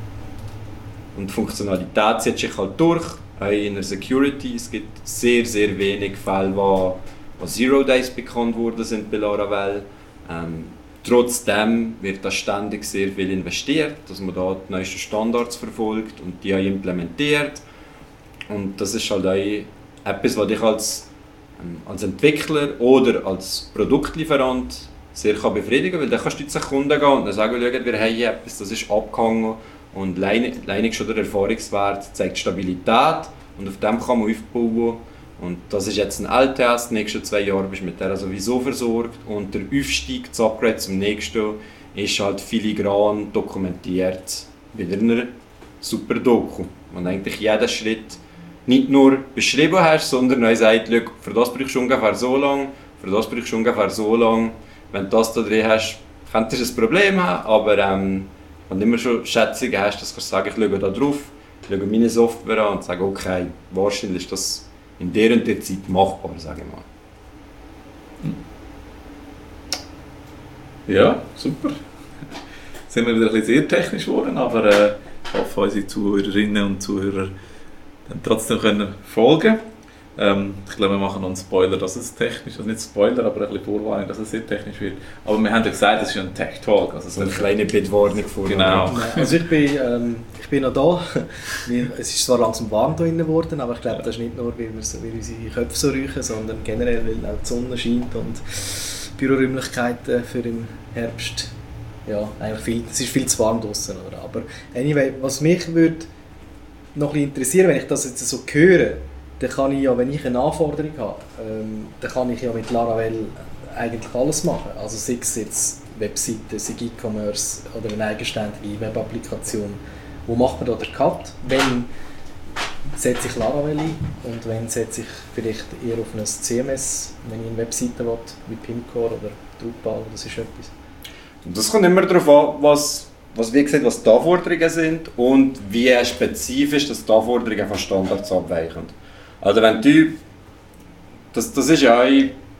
und die Funktionalität zieht sich halt durch, auch in der Security. Es gibt sehr, sehr wenig Fälle, wo, wo Zero Days bekannt worden sind bei Laravel. Ähm, Trotzdem wird da ständig sehr viel investiert, dass man da die neuesten Standards verfolgt und die auch implementiert. Und das ist halt auch etwas, was ich als, als Entwickler oder als Produktlieferant sehr kann befriedigen kann, weil dann kannst du zu den Kunden gehen und dann sagen, schau, wir haben hier etwas, das ist abgehangen und leinig schon der Erfahrungswert zeigt Stabilität und auf dem kann man aufbauen. Und das ist jetzt ein L T S, die nächsten zwei Jahre bist du mit der sowieso versorgt und der Aufstieg, das Upgrade zum nächsten, ist halt filigran dokumentiert mit einer super Doku. Und eigentlich jeden Schritt nicht nur beschrieben hast, sondern auch sagt, für das brauchst du ungefähr so lang, für das brauchst du ungefähr so lang. Wenn du das da drin hast, könntest du ein Problem haben, aber ähm, wenn du immer schon Schätzungen hast, dass du sagen, ich schaue da drauf, schaue meine Software an und sage, okay, wahrscheinlich ist das in der und der Zeit machbar, sage ich mal. Ja, super. Jetzt sind wir wieder ein bisschen sehr technisch geworden, aber äh, ich hoffe, unsere Zuhörerinnen und Zuhörer dann trotzdem können folgen. Ähm, ich glaube, wir machen noch einen Spoiler, dass es technisch, also nicht Spoiler, aber ein bisschen Vorwarnung, dass es sehr technisch wird. Aber wir haben ja gesagt, es ist ein Tech-Talk. Also so eine kleine Bitwarnung vor. Genau. Also ich bin, ähm, ich bin noch da. Es ist zwar langsam warm hier drinnen geworden, aber ich glaube, das ist nicht nur, weil, wir so, weil unsere Köpfe so räuchen, sondern generell, weil auch die Sonne scheint und Büroräumlichkeiten für den Herbst, ja, eigentlich viel, es ist viel zu warm draußen. Oder? Aber anyway, was mich würde noch ein bisschen interessieren, wenn ich das jetzt so höre, dann kann ich ja, wenn ich eine Anforderung habe, ähm, dann kann ich ja mit Laravel eigentlich alles machen. Also sei es jetzt Webseite, sei E-Commerce oder eine eigenständige Webapplikation. Wo macht man da den Cut? Wenn setze ich Laravel ein und wenn setze ich vielleicht eher auf ein C M S, wenn ich eine Webseite will, wie Pimcore oder Drupal, das ist etwas. Das kommt immer darauf an, was, was, wie gesagt, was die Anforderungen sind und wie spezifisch dass die Anforderungen von Standards abweichen. Also wenn du, das, das ist ja auch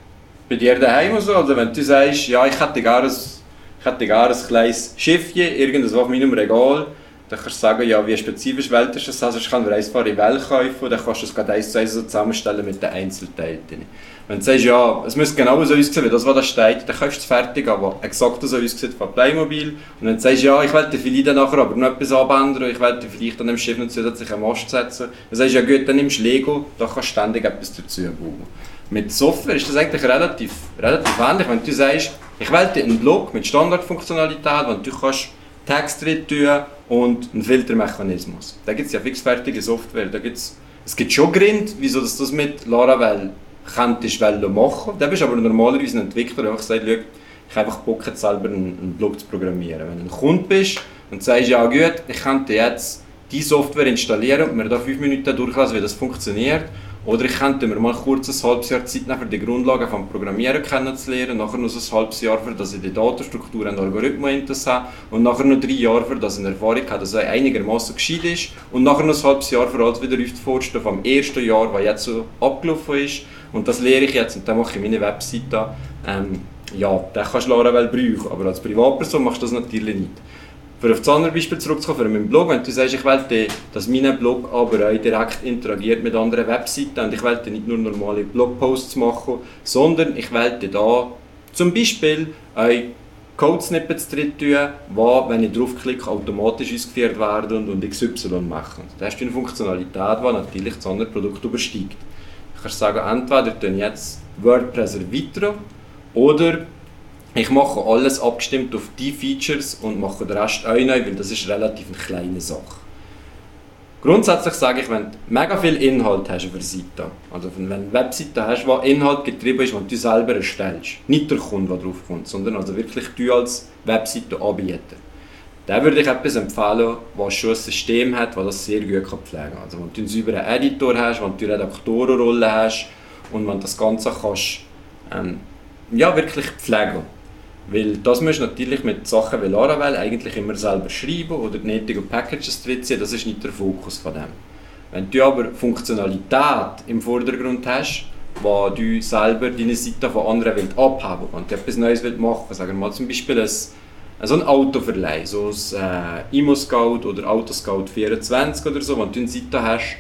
bei dir daheim so? Also wenn du sagst, ja, ich hätte gerne ein, ich hätte gerne ein kleines Schiffchen, irgendwas auf meinem Regal, dann kannst du sagen, ja, wie spezifisch wählst du das? Also ich kann dir einfach in Welt kaufen und dann kannst du es gerade eins zu eins so zusammenstellen mit den Einzelteilen. Wenn du sagst, ja, es müsste genau so aussehen wie das, was da steht, dann kaufst du es fertig, aber exakt so aussieht von Playmobil. Und wenn du sagst, ja, ich will vielleicht dann nachher aber noch etwas abändern, ich will vielleicht an dem Schiff noch zusätzlich einen Mast setzen, dann sagst du, ja gut, dann nimmst du Lego, da kannst du ständig etwas dazu bauen. Mit Software ist das eigentlich relativ, relativ ähnlich, wenn du sagst, ich will einen Block mit Standardfunktionalität, wo du kannst Text drin tun und einen Filtermechanismus. Da gibt es ja fixfertige Software, da gibt's, es gibt schon Gründe, wieso das, das mit Laravel könntest du machen. Da bist aber normalerweise ein Entwickler, der einfach sagt, ich habe einfach Bock, jetzt selber einen, einen Blog zu programmieren. Wenn du ein Kunde bist und sagst, ja gut, ich könnte jetzt die Software installieren und mir da fünf Minuten durchlassen, wie das funktioniert, oder ich könnte mir mal kurz ein halbes Jahr Zeit nehmen, um die Grundlagen vom Programmieren kennenzulernen, nachher noch ein halbes Jahr, für dass ich die Datenstruktur und Algorithmen habe und nachher noch drei Jahre, für dass ich eine Erfahrung habe, dass er einigermaßen gescheit ist und nachher noch ein halbes Jahr, für alles wieder auf die Fortstufe vom ersten Jahr, was jetzt so abgelaufen ist. Und das lehre ich jetzt und dann mache ich meine Webseite. Ähm, ja, den kannst du Laravel brauchen, aber als Privatperson machst du das natürlich nicht. Für auf das andere Beispiel zurückzukommen, für meinen Blog, wenn du sagst, ich will, dass mein Blog aber auch direkt interagiert mit anderen Webseiten und ich will nicht nur normale Blogposts machen, sondern ich will da zum Beispiel auch Code-Snippets drin tun, die, wenn ich draufklicke, automatisch ausgeführt werden und X Y machen. Das ist eine Funktionalität, die natürlich das andere Produkt übersteigt. Ich kann sagen, entweder tue ich jetzt WordPress erweitern oder ich mache alles abgestimmt auf die Features und mache den Rest auch neu, weil das ist relativ eine kleine Sache. Grundsätzlich sage ich, wenn du mega viel Inhalt hast auf der Seite, also wenn du eine Webseite hast, wo Inhalt getrieben ist, den du selber erstellst, nicht der Kunde, der drauf kommt, sondern also wirklich du als Webseite-Anbieter, dann würde ich etwas empfehlen, das schon ein System hat, das das sehr gut pflegen kann. Also wenn du einen sauberen Editor hast, wenn du eine Redaktorenrolle hast und wenn du das Ganze kannst, ähm, ja, wirklich pflegen. Weil das musst du natürlich mit Sachen wie Laravel eigentlich immer selber schreiben oder die nötigen Packages drin ziehen, das ist nicht der Fokus von dem. Wenn du aber Funktionalität im Vordergrund hast, wo du selber deine Seite von anderen willst abhaben willst, wenn du etwas Neues willst machen willst, sagen wir mal zum Beispiel ein, so ein Autoverleih, so ein äh, ImmoScout oder Autoscout vierundzwanzig oder so, wenn du eine Seite hast,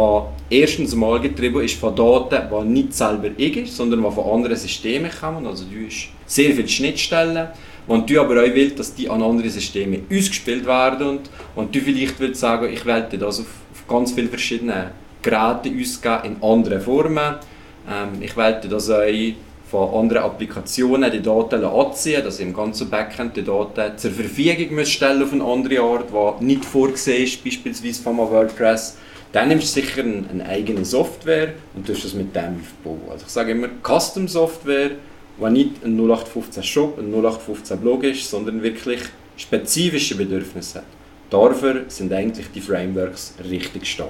die erstens mal getrieben ist von Daten, die nicht selber ich ist, sondern die von anderen Systemen kommen. Also du hast sehr viele Schnittstellen. Und du aber auch willst, dass die an andere Systeme ausgespielt werden. Und, und du vielleicht willst sagen, ich will das auf, auf ganz viele verschiedene Geräte ausgeben in anderen Formen. Ähm, ich will das auch von anderen Applikationen die Daten anziehen, dass ich im ganzen Backend die Daten zur Verfügung stellen auf eine andere Art, die nicht vorgesehen ist, beispielsweise von WordPress. Dann nimmst du sicher eine, eine eigene Software und tust das mit dem aufbauen. Also ich sage immer, Custom Software, die nicht ein null acht fünfzehn Shop, ein null acht fünfzehn Blog ist, sondern wirklich spezifische Bedürfnisse hat. Dafür sind eigentlich die Frameworks richtig stark.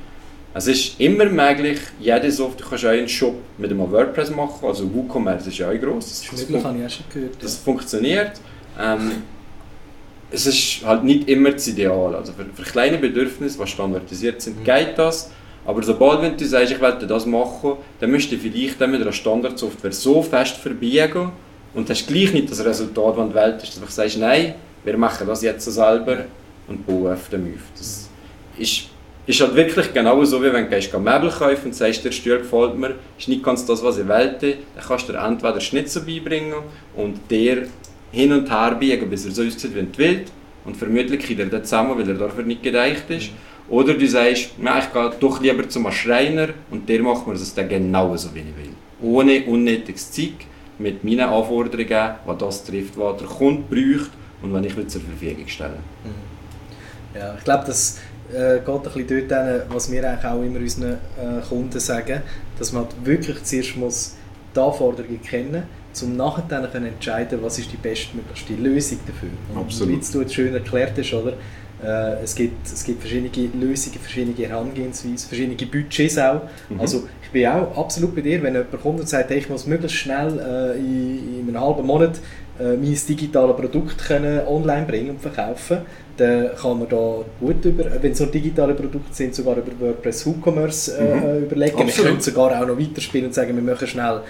Es ist immer möglich, jede Software, du kannst auch einen Shop mit einem WordPress machen, also WooCommerce ist ja auch gross. Das, das, das, habe ich auch schon gehört, das ja. funktioniert. Ähm, Es ist halt nicht immer das Ideal. Also für, für kleine Bedürfnisse, die standardisiert sind, mhm. geht das. Aber sobald wenn du sagst, ich will das machen, dann musst du vielleicht dann mit einer Standardsoftware so fest verbiegen und hast gleich nicht das Resultat, das du willst, dass du sagst, nein, wir machen das jetzt selber und bauen auf dem auf. Das ist, ist halt wirklich genau so, wie wenn du gehst, Möbel kaufen und sagst, der Stuhl gefällt mir, ist nicht ganz das, was ich wollte, dann kannst du dir entweder Schnitzel beibringen und dir hin und her biegen, bis er so aussieht, wie er will. Und vermutlich kriegt er das zusammen, weil er dafür nicht gedeicht ist. Mhm. Oder du sagst, ja, ich gehe doch lieber zum Schreiner und der macht mir das dann genauso, wie ich will. Ohne unnötiges Zeug, mit meinen Anforderungen, was das trifft, was der Kunde braucht und was ich zur Verfügung stelle. Mhm. Ja, ich glaube, das äh, geht ein bisschen dort hin, was wir eigentlich auch immer unseren äh, Kunden sagen, dass man wirklich zuerst muss die Anforderungen kennen muss, um nachher dann können entscheiden, was ist die bestmöglichste Lösung dafür. Und absolut. wie du es schön erklärt hast, oder? Äh, es, gibt, es gibt verschiedene Lösungen, verschiedene Herangehensweisen, verschiedene Budgets auch. Mhm. Also ich bin auch absolut bei dir, wenn jemand kommt und sagt, hey, ich muss möglichst schnell äh, in, in einem halben Monat äh, mein digitales Produkt können online bringen und verkaufen, dann kann man da gut über, wenn es nur digitale Produkte sind, sogar über WordPress WooCommerce äh, mhm. überlegen. Absolut. Wir können sogar auch noch weiterspielen und sagen, wir machen schnell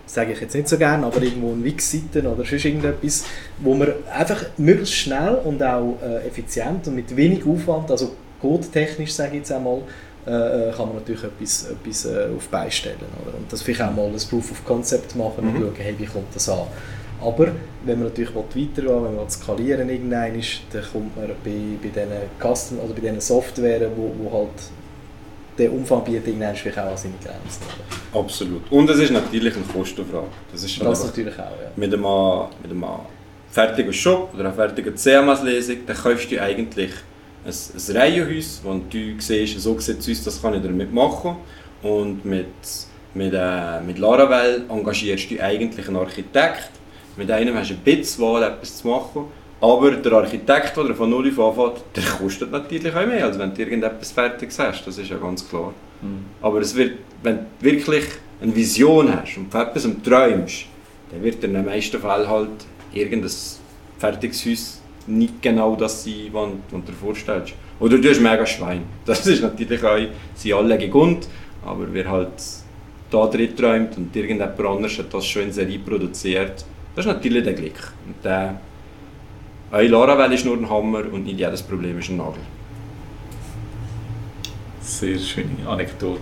sage ich jetzt nicht so gerne, aber irgendwo eine Wix-Seite oder sonst irgendetwas, wo man einfach möglichst schnell und auch äh, effizient und mit wenig Aufwand, also codetechnisch sage ich jetzt einmal, äh, kann man natürlich etwas, etwas äh, auf beistellen. Oder? Und das vielleicht auch mal ein Proof of Concept machen und mhm. schauen, hey, wie kommt das an. Aber wenn man natürlich weitergehen will, wenn man skalieren irgendwann ist, dann kommt man bei, bei diesen Custom, also bei diesen Software, wo, wo halt der Umfang bietet, irgendwann vielleicht auch an seine Grenzen. Oder? Absolut. Und es ist natürlich eine Kostenfrage. Das, ist das natürlich auch, ja. Mit einem, mit einem fertigen Shop oder einer fertigen C M S-Lesung, dann kaufst du eigentlich ein, ein Reihenhaus, wo du siehst, so sieht es aus, das kann ich damit machen. Und mit, mit, äh, mit Laravel engagierst du eigentlich einen Architekt. Mit einem hast du ein bisschen Wahl, etwas zu machen. Aber der Architekt, der von null auf anfängt, der kostet natürlich auch mehr, als wenn du irgendetwas Fertiges hast. Das ist ja ganz klar. Mhm. Aber es wird, wenn du wirklich eine Vision hast und von etwas träumst, dann wird in den meisten Fällen halt irgendein fertiges Haus nicht genau das sein, was du dir vorstellst. Oder du hast mega Schwein. Das ist natürlich auch, sind alle gegründet, aber wer halt da drin träumt und irgendjemand anderes hat das schon in Serie produziert, das ist natürlich der Glück. Und der, ein Laravel ist nur ein Hammer und nicht jedes Problem ist ein Nagel. Sehr schöne Anekdote.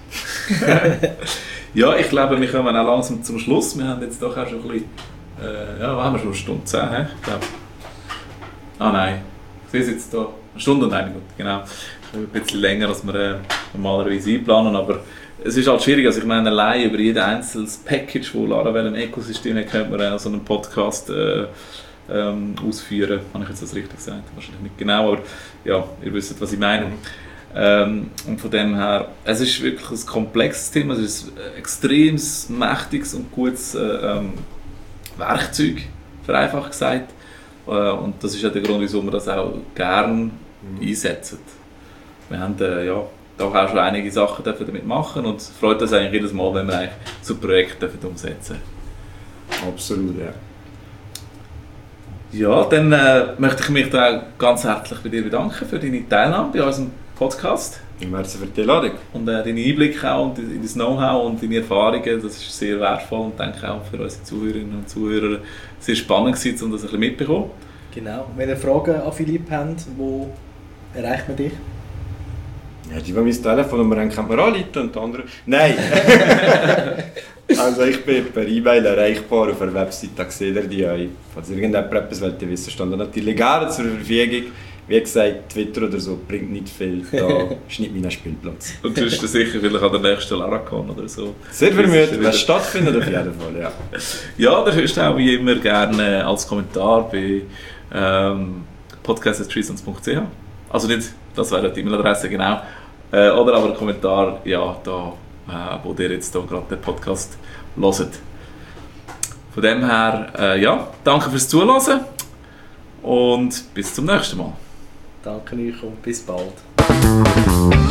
Ja, ich glaube, wir kommen auch langsam zum Schluss. Wir haben jetzt doch auch schon ein bisschen, äh, ja, haben wir schon eine Stunde zehn, he? Ich glaube. Ah nein, ich sehe es jetzt hier, eine Stunde und eine Minute, genau. Ein bisschen länger, als wir äh, normalerweise einplanen, aber es ist halt schwierig. Also ich meine, allein über jedes einzelne Package, das Laravel im Ökosystem hat, könnte man auch so einen Podcast äh, ähm, ausführen. Habe ich jetzt das richtig gesagt? Wahrscheinlich nicht genau, aber ja, ihr wisst, was ich meine. Ähm, und von dem her, es ist wirklich ein komplexes Thema, es ist ein extrem mächtiges und gutes äh, ähm, Werkzeug, vereinfacht gesagt. Äh, und das ist ja der Grund, wieso wir das auch gerne mhm. einsetzen. Wir haben äh, ja, da auch schon einige Sachen damit machen und es freut uns eigentlich jedes Mal, wenn wir eigentlich so Projekte umsetzen dürfen. Absolut, ja. Ja, dann äh, möchte ich mich da ganz herzlich bei dir bedanken für deine Teilnahme bei unserem Podcast. Merci für die Einladung. Und äh, deine Einblicke auch und in das Know-how und deine Erfahrungen, das ist sehr wertvoll und denke auch für unsere Zuhörerinnen und Zuhörer sehr spannend gewesen, um das ein bisschen mitzubekommen. Genau. Wenn ihr Fragen an Philipp habt, wo erreicht man dich? Ja, die, die mein Telefonnummer haben, kann man anrufen und die anderen... Nein! Also ich bin per E-Mail erreichbar auf der Website, da seht ihr die auch. Falls irgendjemand etwas wissen will, stand natürlich gerne zur Verfügung. Wie gesagt, Twitter oder so bringt nicht viel, da ist nicht mein Spielplatz. Und du bist dir sicher vielleicht an der nächsten Laracon oder so? Sehr vermutlich, wenn es stattfindet auf jeden Fall, ja. Ja, da hörst du auch wie immer gerne als Kommentar bei ähm, podcast at treasons punkt c h. Also nicht, das wäre die E-Mail-Adresse, genau. Äh, oder aber ein Kommentar, ja, da, äh, wo ihr jetzt gerade den Podcast hört. Von dem her, äh, ja, danke fürs Zuhören und bis zum nächsten Mal. Danke euch und bis bald.